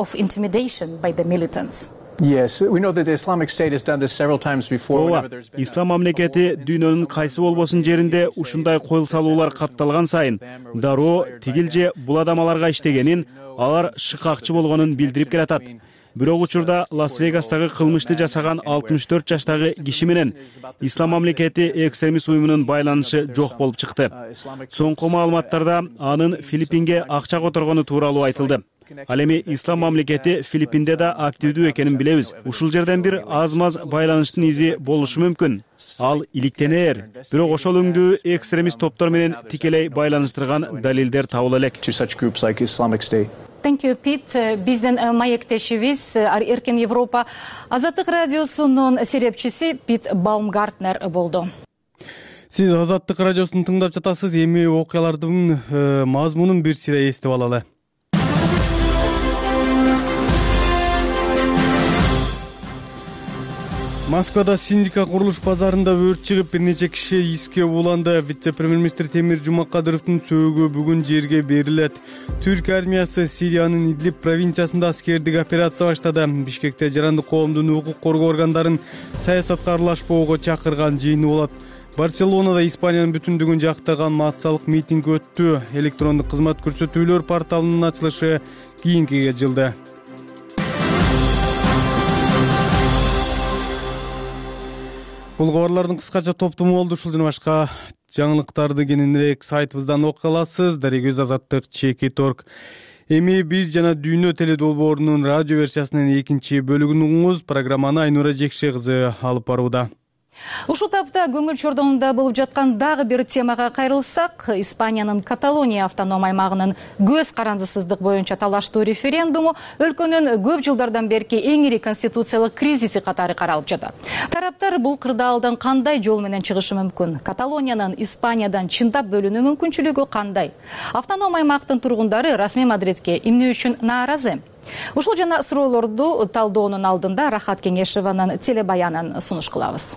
Ооба, ислам мамлекети дүйнөнүн кайсы болбосун жеринде ушундай койл салуулар катталган сайын дароо тигил же бул адамаларга иштегенин, алар шыкакчы болгонун билдирип келатат. Бирок учурда Лас-Вегастагы кылмышты жасаган алтымыш төрт жаштагы киши менен ислам мамлекети экстремист уюмунун байланышы жок болуп чыкты. Соңку маалыматтарда анын Филиппинге акча которгону тууралуу айтылды. Ал эми ислам мамлекети Филиппинде да активдүү экенин билебиз. Ушул жерден бир аз-маз байланыштын изи болушу мүмкүн. Ал иликтенер. Бирок ошол өңдүү экстремист топтор менен тикелей байланыштырган далилдер табыла элек. Thank you, Pete. Биздин маектешибиз Эркин Европа Азаттык радиосунун серепчиси Пит Баумгартнер болду. Сиз Азаттык радиосун тыңдап жатасыз. Эми окуялардын мазмунун бир сыйра эстеп алалы. Москвада Синдика курулуш базарында өрт чыгып, бир нече киши иске ууланды. Вице-премьер-министр Темир Жумакадыровдун сөөгү бүгүн жерге берилет. Түрк армиясы Сириянын Идлиб провинциясында аскердик операция баштады. Бишкекте жарандык коомдун укук коргоо органдарын саясатка аралашпоого чакырган жыйыны болот. Барселонада Испаниянын бүтүндүгүн жактаган массалык митинг өттү. Электрондук кызмат көрсөтүүлөр порталынын ачылышы кийинкиге жылды. Бул кабарлардын кыскача топтому болду. Ушул жана башка жаңылыктарды кененирээк сайтыбыздан окуя аласыз. Дарегөз Азаттык Чекит точка орг. Эми биз жана Дүйнө теле долбоорунун радио версиясынын экинчи бөлүгүн угуңуз. Программаны Айнура Жекше кызы алып барууда. Ушул тапта көңүл чордонунда болуп жаткан дагы бир темага кайрылсак, Испаниянын Каталония автоном аймагынын көз карандысыздык боюнча талаштуу референдуму өлкөнүн көп жылдардан берки эң ири конституциялык кризиси катары каралып жатат. Тараптар бул кырдаалдан кандай жол менен чыгышы мүмкүн? Каталониянын Испаниядан чындап бөлүнүү мүмкүнчүлүгү кандай? Автоном аймактын тургундары расмий Мадридке эмне үчүн нааразы? Ушул жана суроолорду талдоонун алдында Рахат Кеңешеванын телебаянын сунуш кылабыз.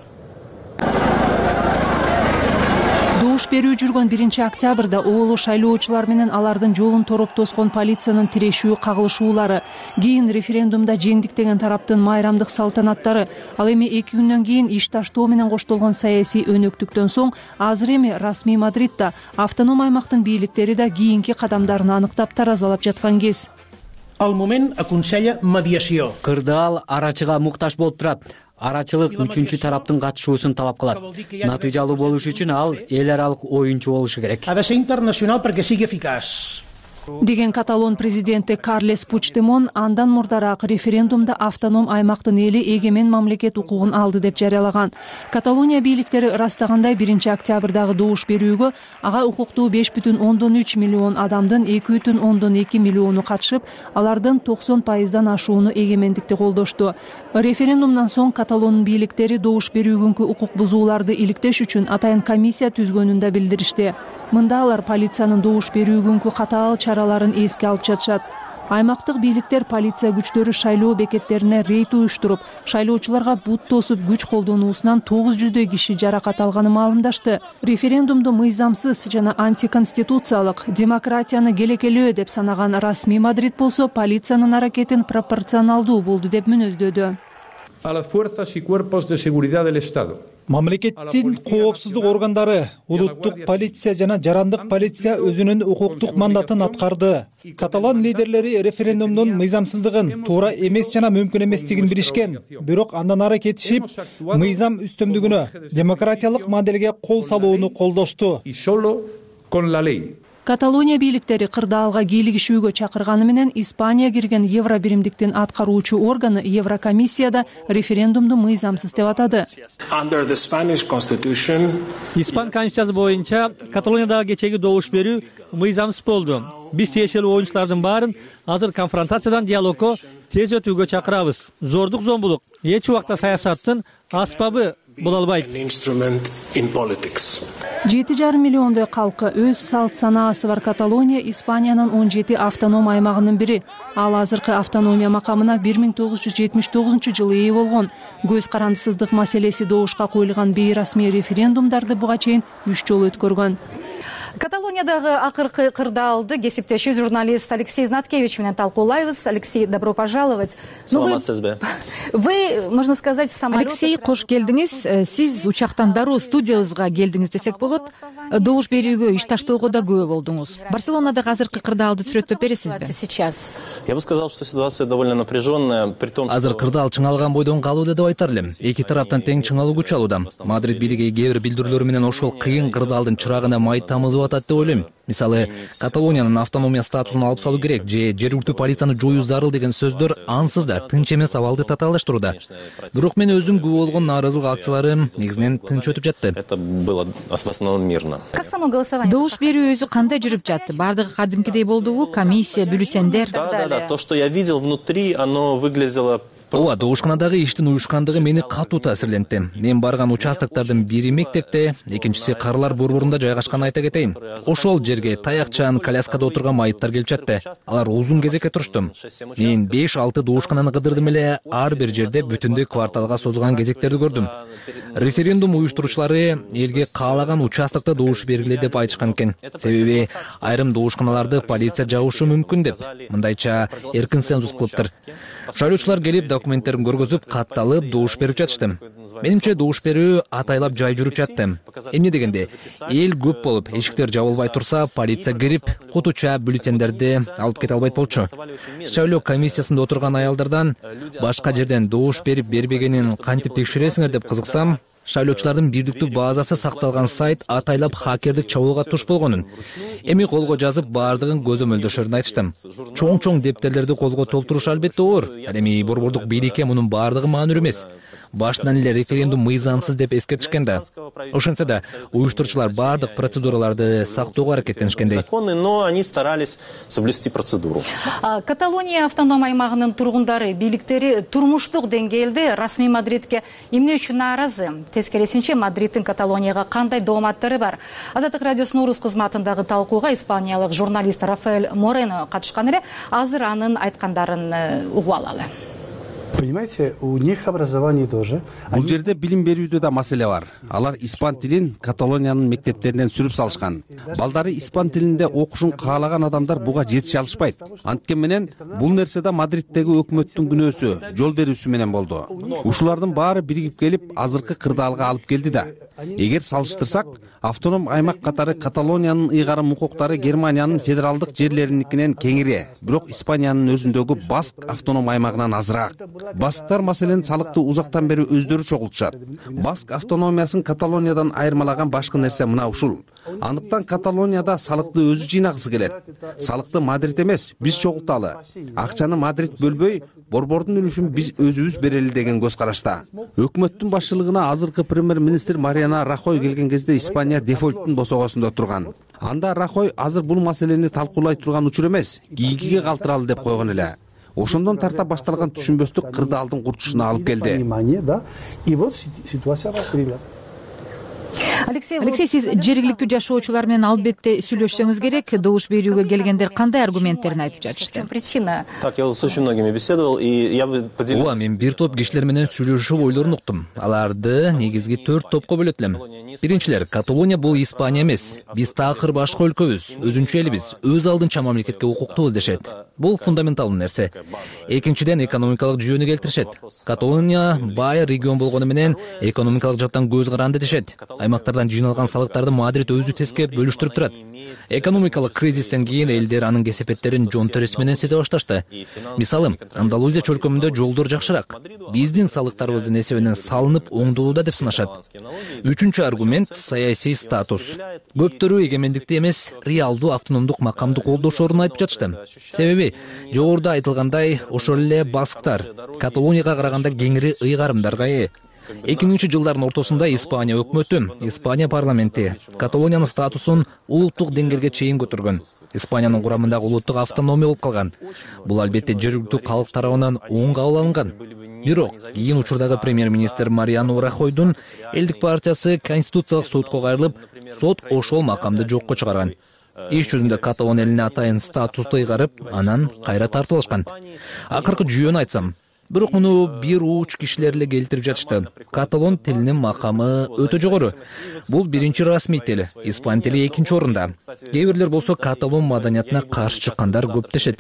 Добуш берүү жүргөн биринчи октябрда оолу шайлоочулар менен алардын жолун тороп тоскон полициянын тирешүү, кагылышуулары, кийин референдумда жеңдик деген тараптын майрамдык салтанаттары, ал эми эки күндөн кийин иш таштоо менен коштолгон саясий өнөктүктөн соң азыр эми расмий Мадридда автоном аймактын бийликтери да кийинки кадамдарын аныктап таразалап жаткан кез. Al moment aconsella mediació. Кырдаал арачыга муктаж болуп турат. Арачылык үчүнчү тараптын катышуусун талап кылат. Натыйжалуу болуш үчүн ал эл аралык оюнчу болушу керек. Ha de ser internacional perquè sigui eficaç. деген каталон президенти Карлес Пучдемон андан мурдараак референдумда автоном аймактын эли эгемен мамлекет укугун алды деп жарыялаган. Каталония бийликтери ырастагандай биринчи октябрдагы добуш берүүгө ага укуктуу беш бүтүн ондон үч миллион адамдын эки бүтүн ондон эки миллиону катышып, алардын токсон пайыздан ашууну эгемендикти колдошту. Референдумдан соң каталон бийликтери добуш берүүгүнкү укук бузууларды иликтеш үчүн атайын комиссия түзгөнүн да билдиришти. Мында алар полициянын добуш берүүгүнкү катаал чараларын эске алып жатышат. Аймактык бийликтер полиция күчтөрү шайлоо бекеттерине рейд уюштуруп, шайлоочуларга бут тосуп күч колдонуусунан тогуз жүздөй киши жаракат алганын маалымдашты. Референдумду мыйзамсыз жана антиконституциялык, демократияны келекелөө деп санаган расмий Мадрид болсо полициянын аракетин пропорционалдуу болду деп мүнөздөдү. A las fuerzas y cuerpos de seguridad del Estado. Мамлекеттин коопсуздук органдары, улуттук полиция жана жарандык полиция өзүнүн укуктук мандатын аткарды. Каталан лидерлери референдумдун мыйзамсыздыгын, туура эмес жана мүмкүн эместигин билишкен. Бирок андан ары кетишип, мыйзам үстөмдүгүнө, демократиялык моделге кол салууну колдошту. Каталония бийликтери кырдаалга кийлигишүүгө чакырганы менен Испания кирген Евро биримдиктин аткаруучу органы Еврокомиссияда референдумду мыйзамсыз деп атады. Испан конституциясы боюнча Каталониядагы кечеги добуш берүү мыйзамсыз болду. Биз тиешелүү оюнчулардын баарын азыр конфронтациядан диалогго тез өтүүгө чакырабыз. Зордук зомбулук эч убакта саясаттын аспабы боло албайт. жети жарым миллиондой калкы өз салт санаасы бар Каталония Испаниянын он жети автоном аймагынын бири. Ал азыркы автономия макамына бир миң тогуз жүз жетимиш тогузунчу жылы ээ болгон. Көз карандысыздык маселеси добушка коюлган бейрасмий референдумдарды буга чейин үч жолу өткөргөн. Каталониядагы акыркы кырдаалды кесиптеши журналист Алексей Знаткевич менен талкуулайбыз. Алексей, добро пожаловать. Саламатсызбы? Вы, можно сказать, самолет... Алексей, кош келдиңиз. Сиз учактан дароо студиябызга келдиңиз десек болот. Добуш берүүгө иш таштоого да күбө болдуңуз. Барселонадагы азыркы кырдаалды сүрөттөп бересизби? Сейчас. Я бы сказал, что ситуация довольно напряженная, при том, что... Азыр кырдаал чыңалган бойдон калууда деп айтар элем. Эки тараптан тең чыңалуу күч алууда. Мадрид бийлиги кээ бир билдирүүлөрү менен ошол кыйын кырдаалдын чырагына май тамызып атат деп ойлойм. Мисалы, Каталониянын автономия статусун алып салуу керек же жергиликтүү полицияны жоюу зарыл деген сөздөр ансыз да тынч эмес абалды татаалаштырууда. Бирок мен өзүм күбө болгон нааразылык акциялары негизинен тынч өтүп жатты. Это было в основном мирно. Как само голосование? Добуш берүү өзү кандай жүрүп жатты? Бардыгы кадимкидей болдубу? Комиссия, бюллетендер? Да, да, да. То, что я видел внутри, оно выглядело... Ооба, добушканадагы иштин уюшкандыгы мени катуу таасирлентти. Мен барган участоктордун бири мектепте, экинчиси Карлар борборунда жайгашканын айта кетейин. Ошол жерге таякчан, коляскада отурган майыптар келип жатты. Алар узун кезекке турушту. Мен беш алты добушкананы кыдырдым эле, ар бир жерде бүтүндөй кварталга созулган кезектерди көрдүм. Референдум уюштуруучулары элге каалаган участокто добуш бергиле деп айтышкан экен. Себеби айрым добушканаларды полиция жабышы мүмкүн деп. Мындайча эркин цензус кылыптыр. Шайлоочулар келип документтерин көргөзүп катталып добуш берип жатышты. Менимче добуш берүү атайлап жай жүрүп жатты. Эмне дегенде, эл көп болуп, эшиктер жабылбай турса, полиция кирип, кутуча бюллетендерди алып кете албайт болчу. Шайлоо комиссиясында отурган аялдардан башка жерден добуш берип бербегенин кантип текшересиңер деп кызыксам, шайлоочулардын бирдиктүү базасы сакталган сайт атайлап хакердик чабуулга туш болгонун, эми колго жазып баардыгын көзөмөлдөшөрүн айтышты. Чоң-чоң дептерлерди колго толтуруш албетте оор. Ал эми борбордук бийликке мунун баардыгы маанилүү эмес. Башынан эле референдум мыйзамсыз деп эскертишкен да. Ошентсе да уюштуруучулар баардык процедураларды сактоого аракеттенишкендей. Но они старались соблюсти процедуру. Каталония автоном аймагынын тургундары, бийликтери турмуштук деңгээлде расмий Мадридке эмне үчүн нааразы? Тескерисинче, Мадридтин Каталонияга кандай дооматтары бар? Азаттык радиосунун орус кызматындагы талкууга испаниялык журналист Рафаэль Морено катышкан эле. Азыр анын айткандарын угуп алалы. Понимаете, у них образование тоже. Бул жерде билим берүүдө да маселе бар. Алар испан тилин Каталониянын мектептеринен сүрүп салышкан. Балдары испан тилинде окушун каалаган адамдар буга жетише алышпайт. Анткени менен бул нерсе да Мадриттеги өкмөттүн күнөөсү, жол берүүсү менен болду. Ушулардын баары биригип келип, азыркы кырдаалга алып келди да. Эгер салыштырсак, автоном аймак катары Каталониянын ыйгарым укуктары Германиянын федералдык жерлериникинен кеңири, бирок Испаниянын өзүндөгү Баск автоном аймагынан азыраак. Басктар маселен салыкты узактан бери өздөрү чогултушат. Баск автономиясын Каталониядан айырмалаган башкы нерсе мына ушул. Андыктан Каталонияда салыкты өзү жыйнагысы келет. Салыкты Мадрид эмес, биз чогулталы. Акчаны Мадрид бөлбөй, борбордун үлүшүн биз өзүбүз берели деген көз карашта. Өкмөттүн башчылыгына азыркы премьер-министр Мариана Рахой келген кезде Испания дефолттун босогосунда турган. Анда Рахой азыр бул маселени талкуулай турган учур эмес, кийгиге калтыралы деп койгон эле. Ошондон тарта башталган түшүнбөстүк кырдаалдын курчушуна алып келди. Алексей, сиз жергиликтүү жашоочулар менен албетте сүйлөшсөңүз керек. Добуш берүүгө келгендер кандай аргументтерин айтып жатышты? Так, я с очень многими беседовал, и я бы поделил. Ооба, мен бир топ кишилер менен сүйлөшүп ойлорун уктум. Аларды негизги төрт топко бөлөт элем. Биринчилер, Каталония бул Испания эмес. Биз такыр башка өлкөбүз, өзүнчө элибиз, өз алдынча мамлекетке укуктуубуз дешет. Бул фундаменталдуу нерсе. Экинчиден, экономикалык жүйөнү келтиришет. Каталония бай регион болгону менен экономикалык жактан көз каранды дешет. Аймактардан жыйналган салыктарды Мадрид өзү тескеп бөлүштүрүп турат. Экономикалык кризистен кийин элдер анын кесепеттерин жон терisi менен сезе башташты. Мисалы, Андалузия чөлкөмүндө жолдор жакшыраак. Биздин салыктарыбыздын эсебинен салынып оңдолууда деп сынашат. Үчүнчү аргумент — саясий статус. Көптөрү эгемендикти эмес, реалдуу автономдук макамды колдошорун айтып жатышты. Себеби жогоруда айтылгандай, ошол эле басктар Каталонияга караганда кеңири ыйгарымдарга ээ. эки миңинчи жылдардын ортосунда Испания өкмөтү, Испания парламенти Каталониянын статусун улуттук деңгээлге чейин көтөргөн. Испаниянын курамындагы улуттук автономия болуп калган. Бул албетте жергиликтүү калк тарабынан оң кабыл алынган. Бирок кийин учурдагы премьер-министр Мариано Рахойдун элдик партиясы Конституциялык сотко кайрылып, сот ошол макамды жокко чыгарган. Иш жүзүндө Каталон элине атайын статусту ыйгарып, анан кайра тартылышкан. Акыркы жүйөнү айтсам, бирок муну бир ууч кишилер эле келтирип жатышты. Каталон тилинин макамы өтө жогору. Бул биринчи расмий тил, испан тили экинчи орунда. Кээ бирлер болсо Каталон маданиятына каршы чыккандар көп дешет.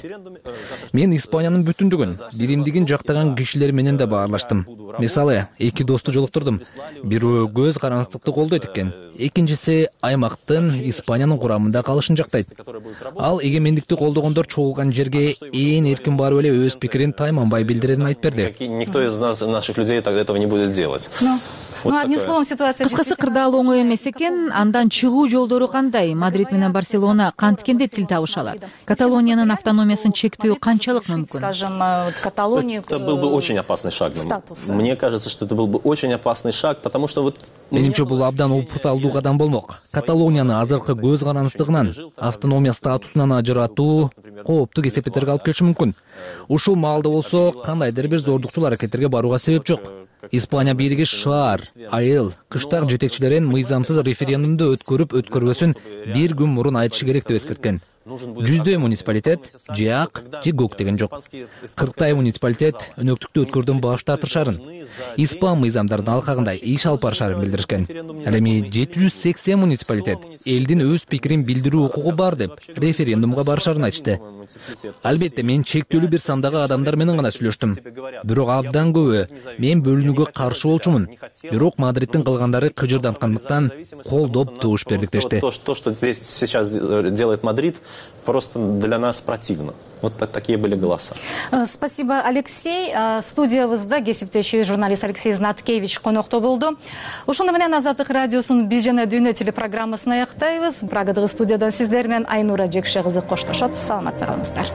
Мен Испаниянын бүтүндүгүн, биримдигин жактаган кишилер менен да баарлаштым. Мисалы, эки досту жолуктурдум. Бирөө көз карандыктыкты колдойт экен, экинчиси аймактын Испаниянын курамында калышын жактайт. Ал эгемендикти колдогондор чогулган жерге ээн эркин барып эле өз пикирин тайманбай билдирерин айтып берди. Никто из нас, наших людей, тогда этого не будет делать. Ну, одним словом, ситуация... Кыскасы, кырдаал оңой эмес экен. Андан чыгуу жолдору кандай? Мадрид менен Барселона канткенде тил табыша алат? Каталониянын автономиясын чектөө канчалык мүмкүн? Скажем, Каталонию... Это был бы очень опасный шаг. Мне кажется, что это был бы очень опасный шаг, потому что вот... Менимче бул абдан упурталдуу кадам болмок. Каталонияны азыркы көз карандыктыгынан, автономия статусунан ажыратуу кооптуу кесепеттерге алып келиши мүмкүн. Ушул маалда болсо кандайдыр бир зордукчул аракеттерге барууга себеп жок. Испания бийлиги шаар, айыл, кыштак жетекчилерин мыйзамсыз референдумду өткөрүп өткөрбөсүн бир күн мурун айтышы керек деп эскерткен. жүздөй муниципалитет же ак же көк деген жок. кырктай муниципалитет өнөктүктү өткөрүүдөн баш тартышарын, испан мыйзамдардын алкагында иш алып барышарын билдиришкен. Ал эми жети жүз сексен муниципалитет элдин өз пикирин билдирүү укугу бар деп референдумга барышарын айтышты. Албетте мен чектөлүү бир сандагы адамдар менен гана сүйлөштүм. Бирок абдан көбү мен бөлүнүүгө каршы болчумун. Бирок Мадридтин кылгандары кыжырданткандыктан колдоп добуш бердик дешти. То, что здесь сейчас делает Мадрид, просто для нас противно. Вот такие были голоса. Спасибо, Алексей. Студиябызда кесиптеши журналист Алексей Знаткевич конокто болду. Ошондо менен Азаттык радиосунун Биз жана дүйнө телепрограммасын аяктайбыз. Прагадагы студиядан сиздер менен Айнура Жекше кызы коштошот. Саламатта калыңыздар.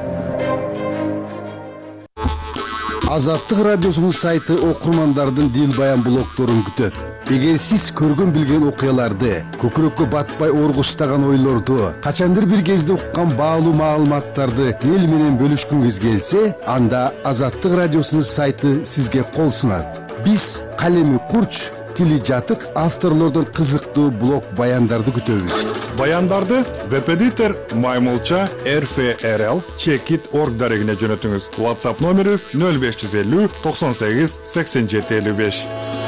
Азаттык радиосунун сайты окурмандардын дил баян блогторун күтөт. Эгер сиз көргөн билген окуяларды, көкүрөккө батпай оргуштаган ойлорду, качандыр бир кезде уккан баалуу маалыматтарды эл менен бөлүшкүңүз келсе, анда Азаттык радиосунун сайты сизге кол сунат. Биз калеми курч, тили жатык авторлордон кызыктуу блог баяндарды күтөбүз. Баяндарды веб-эдитор Маймулча эр эф эр эл чекит точка орг дарегине жөнөтүңүз. WhatsApp номерибиз нөл беш жүз элүү токсон сегиз сексен жети элүү беш.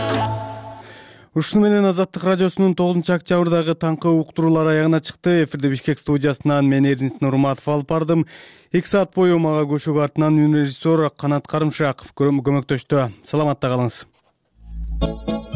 Ушуну менен Азаттык радиосунун тогузунчу октябрдагы таңкы уктуруулар аягына чыкты. Эфирде Бишкек студиясынан мен Эрдинис Нурматов алып бардым. эки саат бою мага көшөгө артынан режиссер Канат Карымшаков көмөктөштү. Саламатта калыңыз.